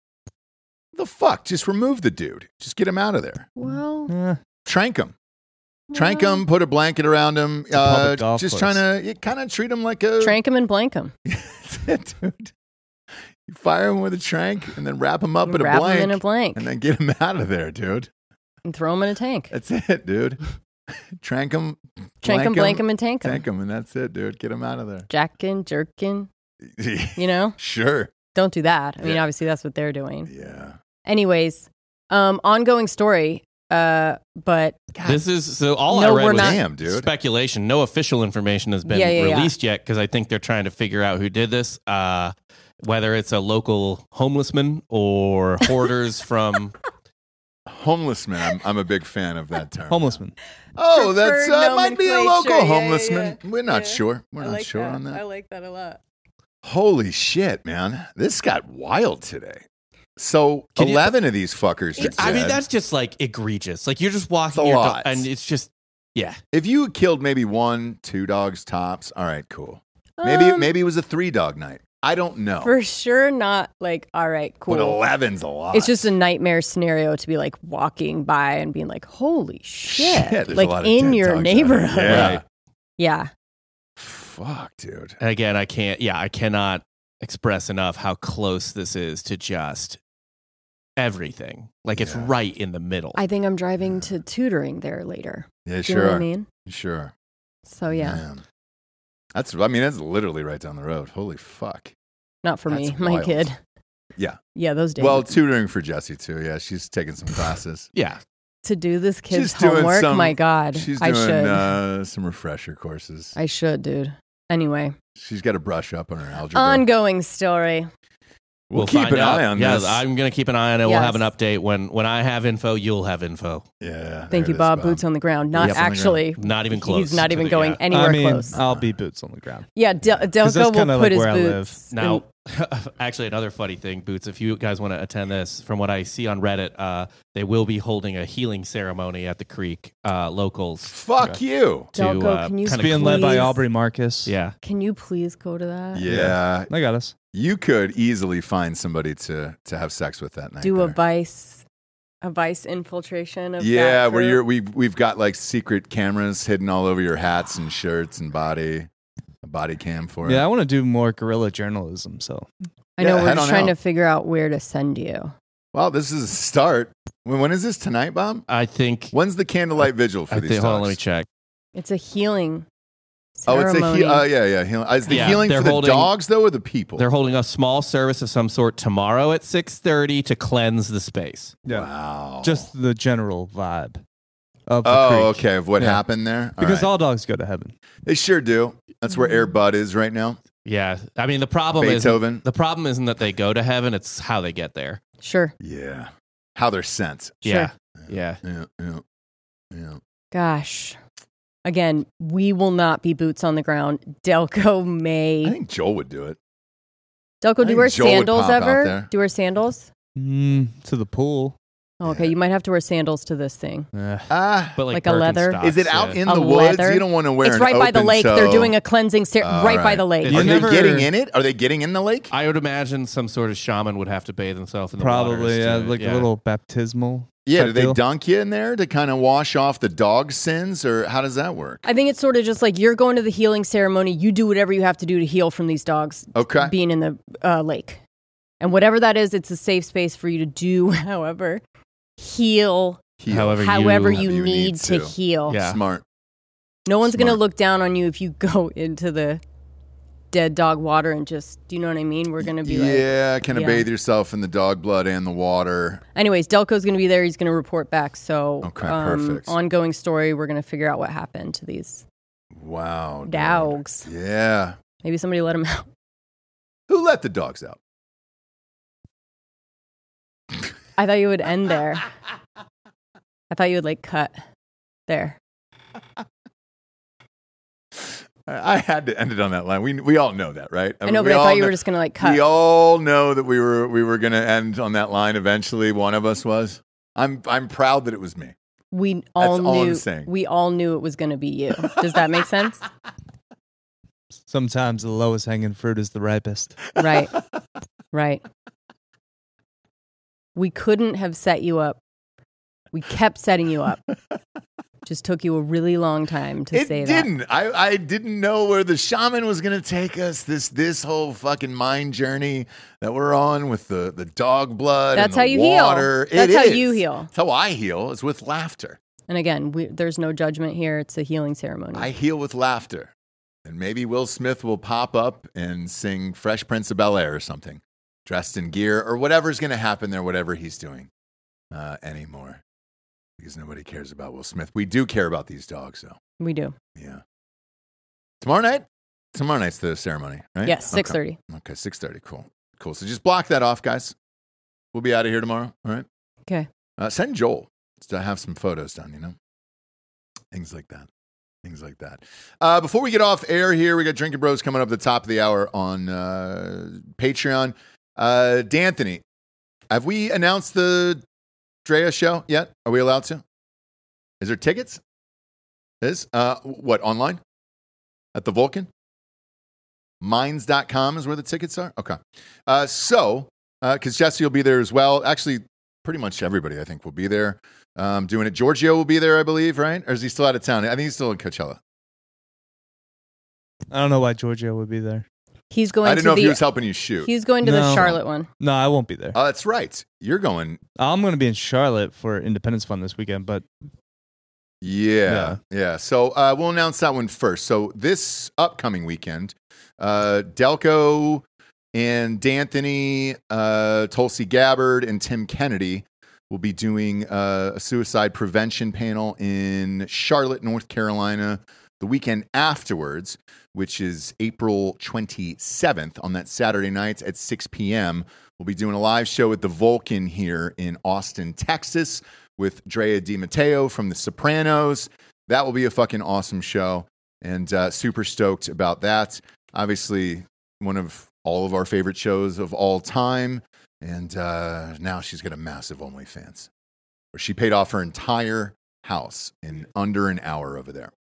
The fuck? Just remove the dude. Just get him out of there. Well, Eh. Trank him. Trank well, him. Put a blanket around him. a public Uh, golf just course. trying to kind of treat him like a. Trank him and blank him. That's it, dude. You fire him with a trank and then wrap him up in a Wrap blank. him in a blank and then get him out of there, dude. and throw him in a tank. That's it, dude. Trank him. Trank him, blank him, and tank him. Tank him, and that's it, dude. Get him out of there. Jackin, jerkin. You know, Sure. don't do that. I mean, Yeah. obviously that's what they're doing. Yeah. Anyways, um, ongoing story. Uh, but This is so all No, I read we're was not- Damn, dude. speculation. No official information has been Yeah, yeah, yeah. released yet because I think they're trying to figure out who did this. Uh, whether it's a local homeless man or hoarders from. Homeless man. I'm, I'm a big fan of that term. Homeless man. Oh, that's Preferred uh, might be a nomenclature. local Yeah, homeless yeah, man. We're not yeah. sure. We're I not like sure that. on that. I like that a lot. Holy shit, man. This got wild today. So Can you- eleven of these fuckers are It's- I mean, dead. that's just like egregious. Like you're just walking It's a your lot. dog, and it's just yeah. If you killed maybe one, two dogs tops, all right, cool. Maybe Um, maybe it was a three dog night. I don't know. For sure, not like, all right, cool. But eleven's a lot. It's just a nightmare scenario to be like walking by and being like, holy shit. Shit, there's a like lot of in dead your dogs out here. neighborhood. Yeah. Right. Yeah. Fuck, dude. And again, I can't. Yeah, I cannot express enough how close this is to just everything. Like it's Yeah. right in the middle. I think I'm driving to tutoring there later. Yeah, Do you know what I sure. mean? Sure. So yeah, Man. That's I mean, that's literally right down the road. Holy fuck. not for me, That's my wild. kid. Yeah. Yeah, those days. Well, tutoring for Jessie too. Yeah, she's taking some classes. yeah, to do this kid's She's doing homework, some- my God, She's I doing should. uh, some refresher courses. I should, dude. Anyway, She's got to brush up on her algebra. ongoing story. we'll, keep find an out. eye on yeah, this. I'm gonna keep an eye on it. We'll have an Yes. update when when I have info. You'll have info. yeah. Thank you, Bob. Boots on the ground. Not Boots on the actually. Not even close. He's not to even the- going yeah. anywhere I mean, close. I'll be boots on the ground. Yeah, Del- 'Cause Delco that's will kinda put like his where I live. boots. Now, in- Actually, another funny thing, Boots, if you guys want to attend this, from what I see on Reddit, uh, they will be holding a healing ceremony at the creek, uh, locals. Fuck Okay. you. To, Delco, uh, can you kinda Being led by please- Aubrey Marcus. Yeah. Can you please go to that? Yeah. I got us. You could easily find somebody to to have sex with that night. Do a there. vice, a vice infiltration of Yeah, that where group. you're we we've got like secret cameras hidden all over your hats and shirts and body, a body cam for it. Yeah, I want to do more guerrilla journalism. So I know Yeah, we're head just on trying out. to figure out where to send you. Well, this is a start. When, when is this tonight, Bob? I think. When's the candlelight vigil for I these think hold on, dogs? let me check. It's a healing Oh, it's a ceremony. he- uh, yeah, yeah. Heal- is the Yeah, healing they're for the holding- dogs though, or the people? They're holding a small service of some sort tomorrow at six thirty to cleanse the space. yeah, Wow. just the general vibe of the oh, creek. okay. Of what Yeah. happened there, All Because right. all dogs go to heaven. they sure do. That's where Air Bud is right now. Yeah. I mean, the problem Beethoven. is the problem isn't that they go to heaven, it's how they get there. Sure. Yeah. How they're sent. Yeah. Yeah. Yeah, yeah, yeah. Gosh. Again, we will not be boots on the ground. Delco may. I think Joel would do it. Delco, do think you wear Joel would sandals pop out ever? there. Do you wear sandals? Mm, to the pool. Oh, okay, Yeah. you might have to wear sandals to this thing. Eh. Ah, But like, Like a leather? Birkenstocks, is it out yeah. in A the woods? leather? You don't want to wear It's an right by the open lake. They're toe. doing a cleansing cer- All right by right. the lake. It's Are You they never- getting in it? Are they getting in the lake? I would imagine some sort of shaman would have to bathe himself in the waters Probably, yeah, to- like a little baptismal. Yeah, type do they deal. dunk you in there to kind of wash off the dog sins, or how does that work? I think it's sort of just like you're going to the healing ceremony. You do whatever you have to do to heal from these dogs Okay. being in the uh, lake. And whatever that is, it's a safe space for you to do, however, heal Heal. However, however you, you, you need, need to. to. heal. Yeah. Smart. No one's going to Smart. look down on you if you go into the dead dog water and just, do you know what I mean? We're going to be like. Yeah, kind of yeah. bathe yourself in the dog blood and the water. Anyways, Delco's going to be there. He's going to report back. So, Okay, um, perfect. ongoing story. We're going to figure out what happened to these Wow. dude. dogs. Yeah. Maybe somebody let them out. Who let the dogs out? I thought you would end there. I thought you would like cut there. I I had to end it on that line. We we all know that, right? I know, we but I all thought you know- were just going to like cut. We all know that we were we were going to end on that line eventually. One of us was. I'm I'm proud that it was me. We all That's all I'm knew. saying. We all knew it was going to be you. Does that make sense? Sometimes the lowest hanging fruit is the ripest. Right. Right. We couldn't have set you up. We kept setting you up. Just took you a really long time to It say didn't. I, I didn't know where the shaman was going to take us. This this whole fucking mind journey that we're on with the, the dog blood. That's and the how you heal. water. It That's how is. you heal. That's how I heal. It's with laughter. that. And again, we, there's no judgment here. It's a healing ceremony. I heal with laughter. And maybe Will Smith will pop up and sing Fresh Prince of Bel-Air or something, dressed in gear or whatever's going to happen there, whatever he's doing uh, anymore. Because nobody cares about Will Smith. We do care about these dogs, though. we do. Yeah. Tomorrow night? Tomorrow night's the ceremony, right? Yes, six thirty. Okay, okay six thirty. Cool. Cool. So just block that off, guys. We'll be out of here tomorrow, all right? Okay. Uh, send Joel to have some photos done, you know? Things like that. Things like that. Uh, before we get off air here, we got Drinking Bros coming up at the top of the hour on uh, Patreon. Uh, D'Anthony, have we announced the Drea show yet? Are we allowed to? Is there tickets? Is? Uh, what, online? At the Vulcan? Minds dot com is where the tickets are? Okay. Uh, so, because uh, Jesse will be there as well. Actually, pretty much everybody, I think, will be there um, doing it. Giorgio will be there, I believe, right? Or is he still out of town? I think he's still in Coachella. I don't know why Giorgio would be there. He's going I didn't to know the if he was helping you shoot. He's going to the No. Charlotte one. No, I won't be there. Oh, that's right. You're going. I'm going to be in Charlotte for Independence Fund this weekend, but Yeah, yeah. So uh, we'll announce that one first. So this upcoming weekend, uh, Delco and D'Anthony, uh, Tulsi Gabbard, and Tim Kennedy will be doing uh, a suicide prevention panel in Charlotte, North Carolina, the weekend afterwards, which is April twenty-seventh on that Saturday night at six p.m. We'll be doing a live show at the Vulcan here in Austin, Texas, with Drea Di Matteo from The Sopranos. That will be a fucking awesome show, and uh, super stoked about that. Obviously, one of all of our favorite shows of all time. And uh, now she's got a massive OnlyFans. Where she paid off her entire house in under an hour over there.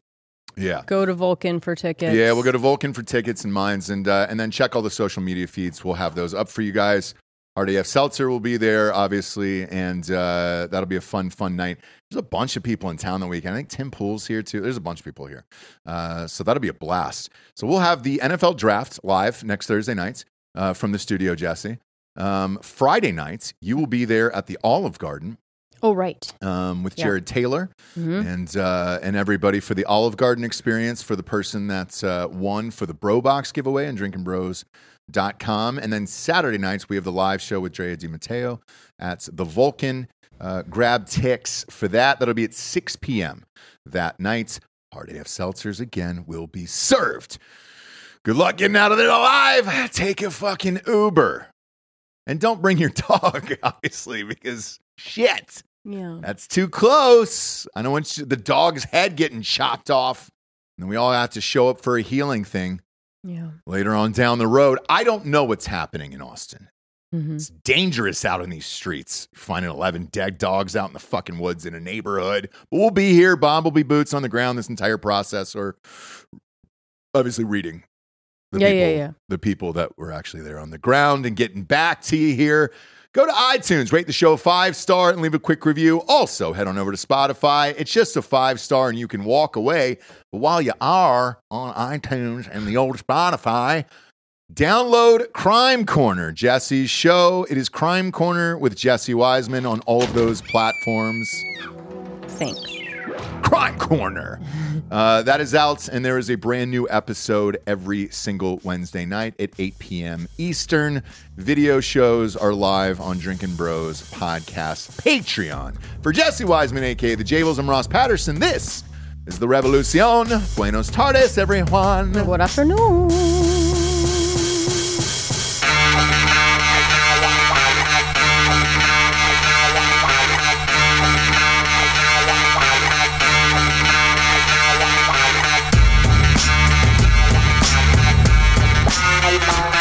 Yeah. Go to Vulcan for tickets. Yeah, we'll go to Vulcan for tickets and mines, and uh, and then check all the social media feeds. We'll have those up for you guys. Hard A F Seltzer will be there, obviously, and uh, that'll be a fun, fun night. There's a bunch of people in town the weekend. I think Tim Pool's here, too. There's a bunch of people here. Uh, so that'll be a blast. So we'll have the N F L Draft live next Thursday nights uh, from the studio, Jesse. Um, Friday nights, you will be there at the Olive Garden. Oh, right. Um, with Yeah. Jared Taylor Mm-hmm. and uh, and everybody for the Olive Garden experience for the person that's uh, won for the Bro Box giveaway on drinking bros dot com. And then Saturday nights, we have the live show with Drea DiMatteo at the Vulcan. Uh, grab ticks for that. That'll be at six p.m. that night. Hard A F Seltzers again will be served. Good luck getting out of there alive. Take a fucking Uber. And don't bring your dog, obviously, because shit. Yeah. That's too close. I don't want you, the dog's head getting chopped off. And then we all have to show up for a healing thing Yeah. later on down the road. I don't know what's happening in Austin. Mm-hmm. It's dangerous out in these streets. Finding eleven dead dogs out in the fucking woods in a neighborhood. But we'll be here. Bob will be boots on the ground this entire process, or obviously reading the Yeah, people, yeah, yeah. the people that were actually there on the ground and getting back to you here. Go to iTunes, rate the show five star, and leave a quick review. Also, head on over to Spotify. It's just a five star, and you can walk away. But while you are on iTunes and the old Spotify, download Crime Corner, Jesse's show. It is Crime Corner with Jesse Wiseman on all of those platforms. Thanks. Crime Corner. Uh, that is out, and there is a brand new episode every single Wednesday night at eight p.m. Eastern. Video shows are live on Drinkin' Bros podcast Patreon. For Jesse Wiseman, a k a. The Jables, and Ross Patterson, this is The Revolucion. Buenos tardes, everyone. Good afternoon. Bye.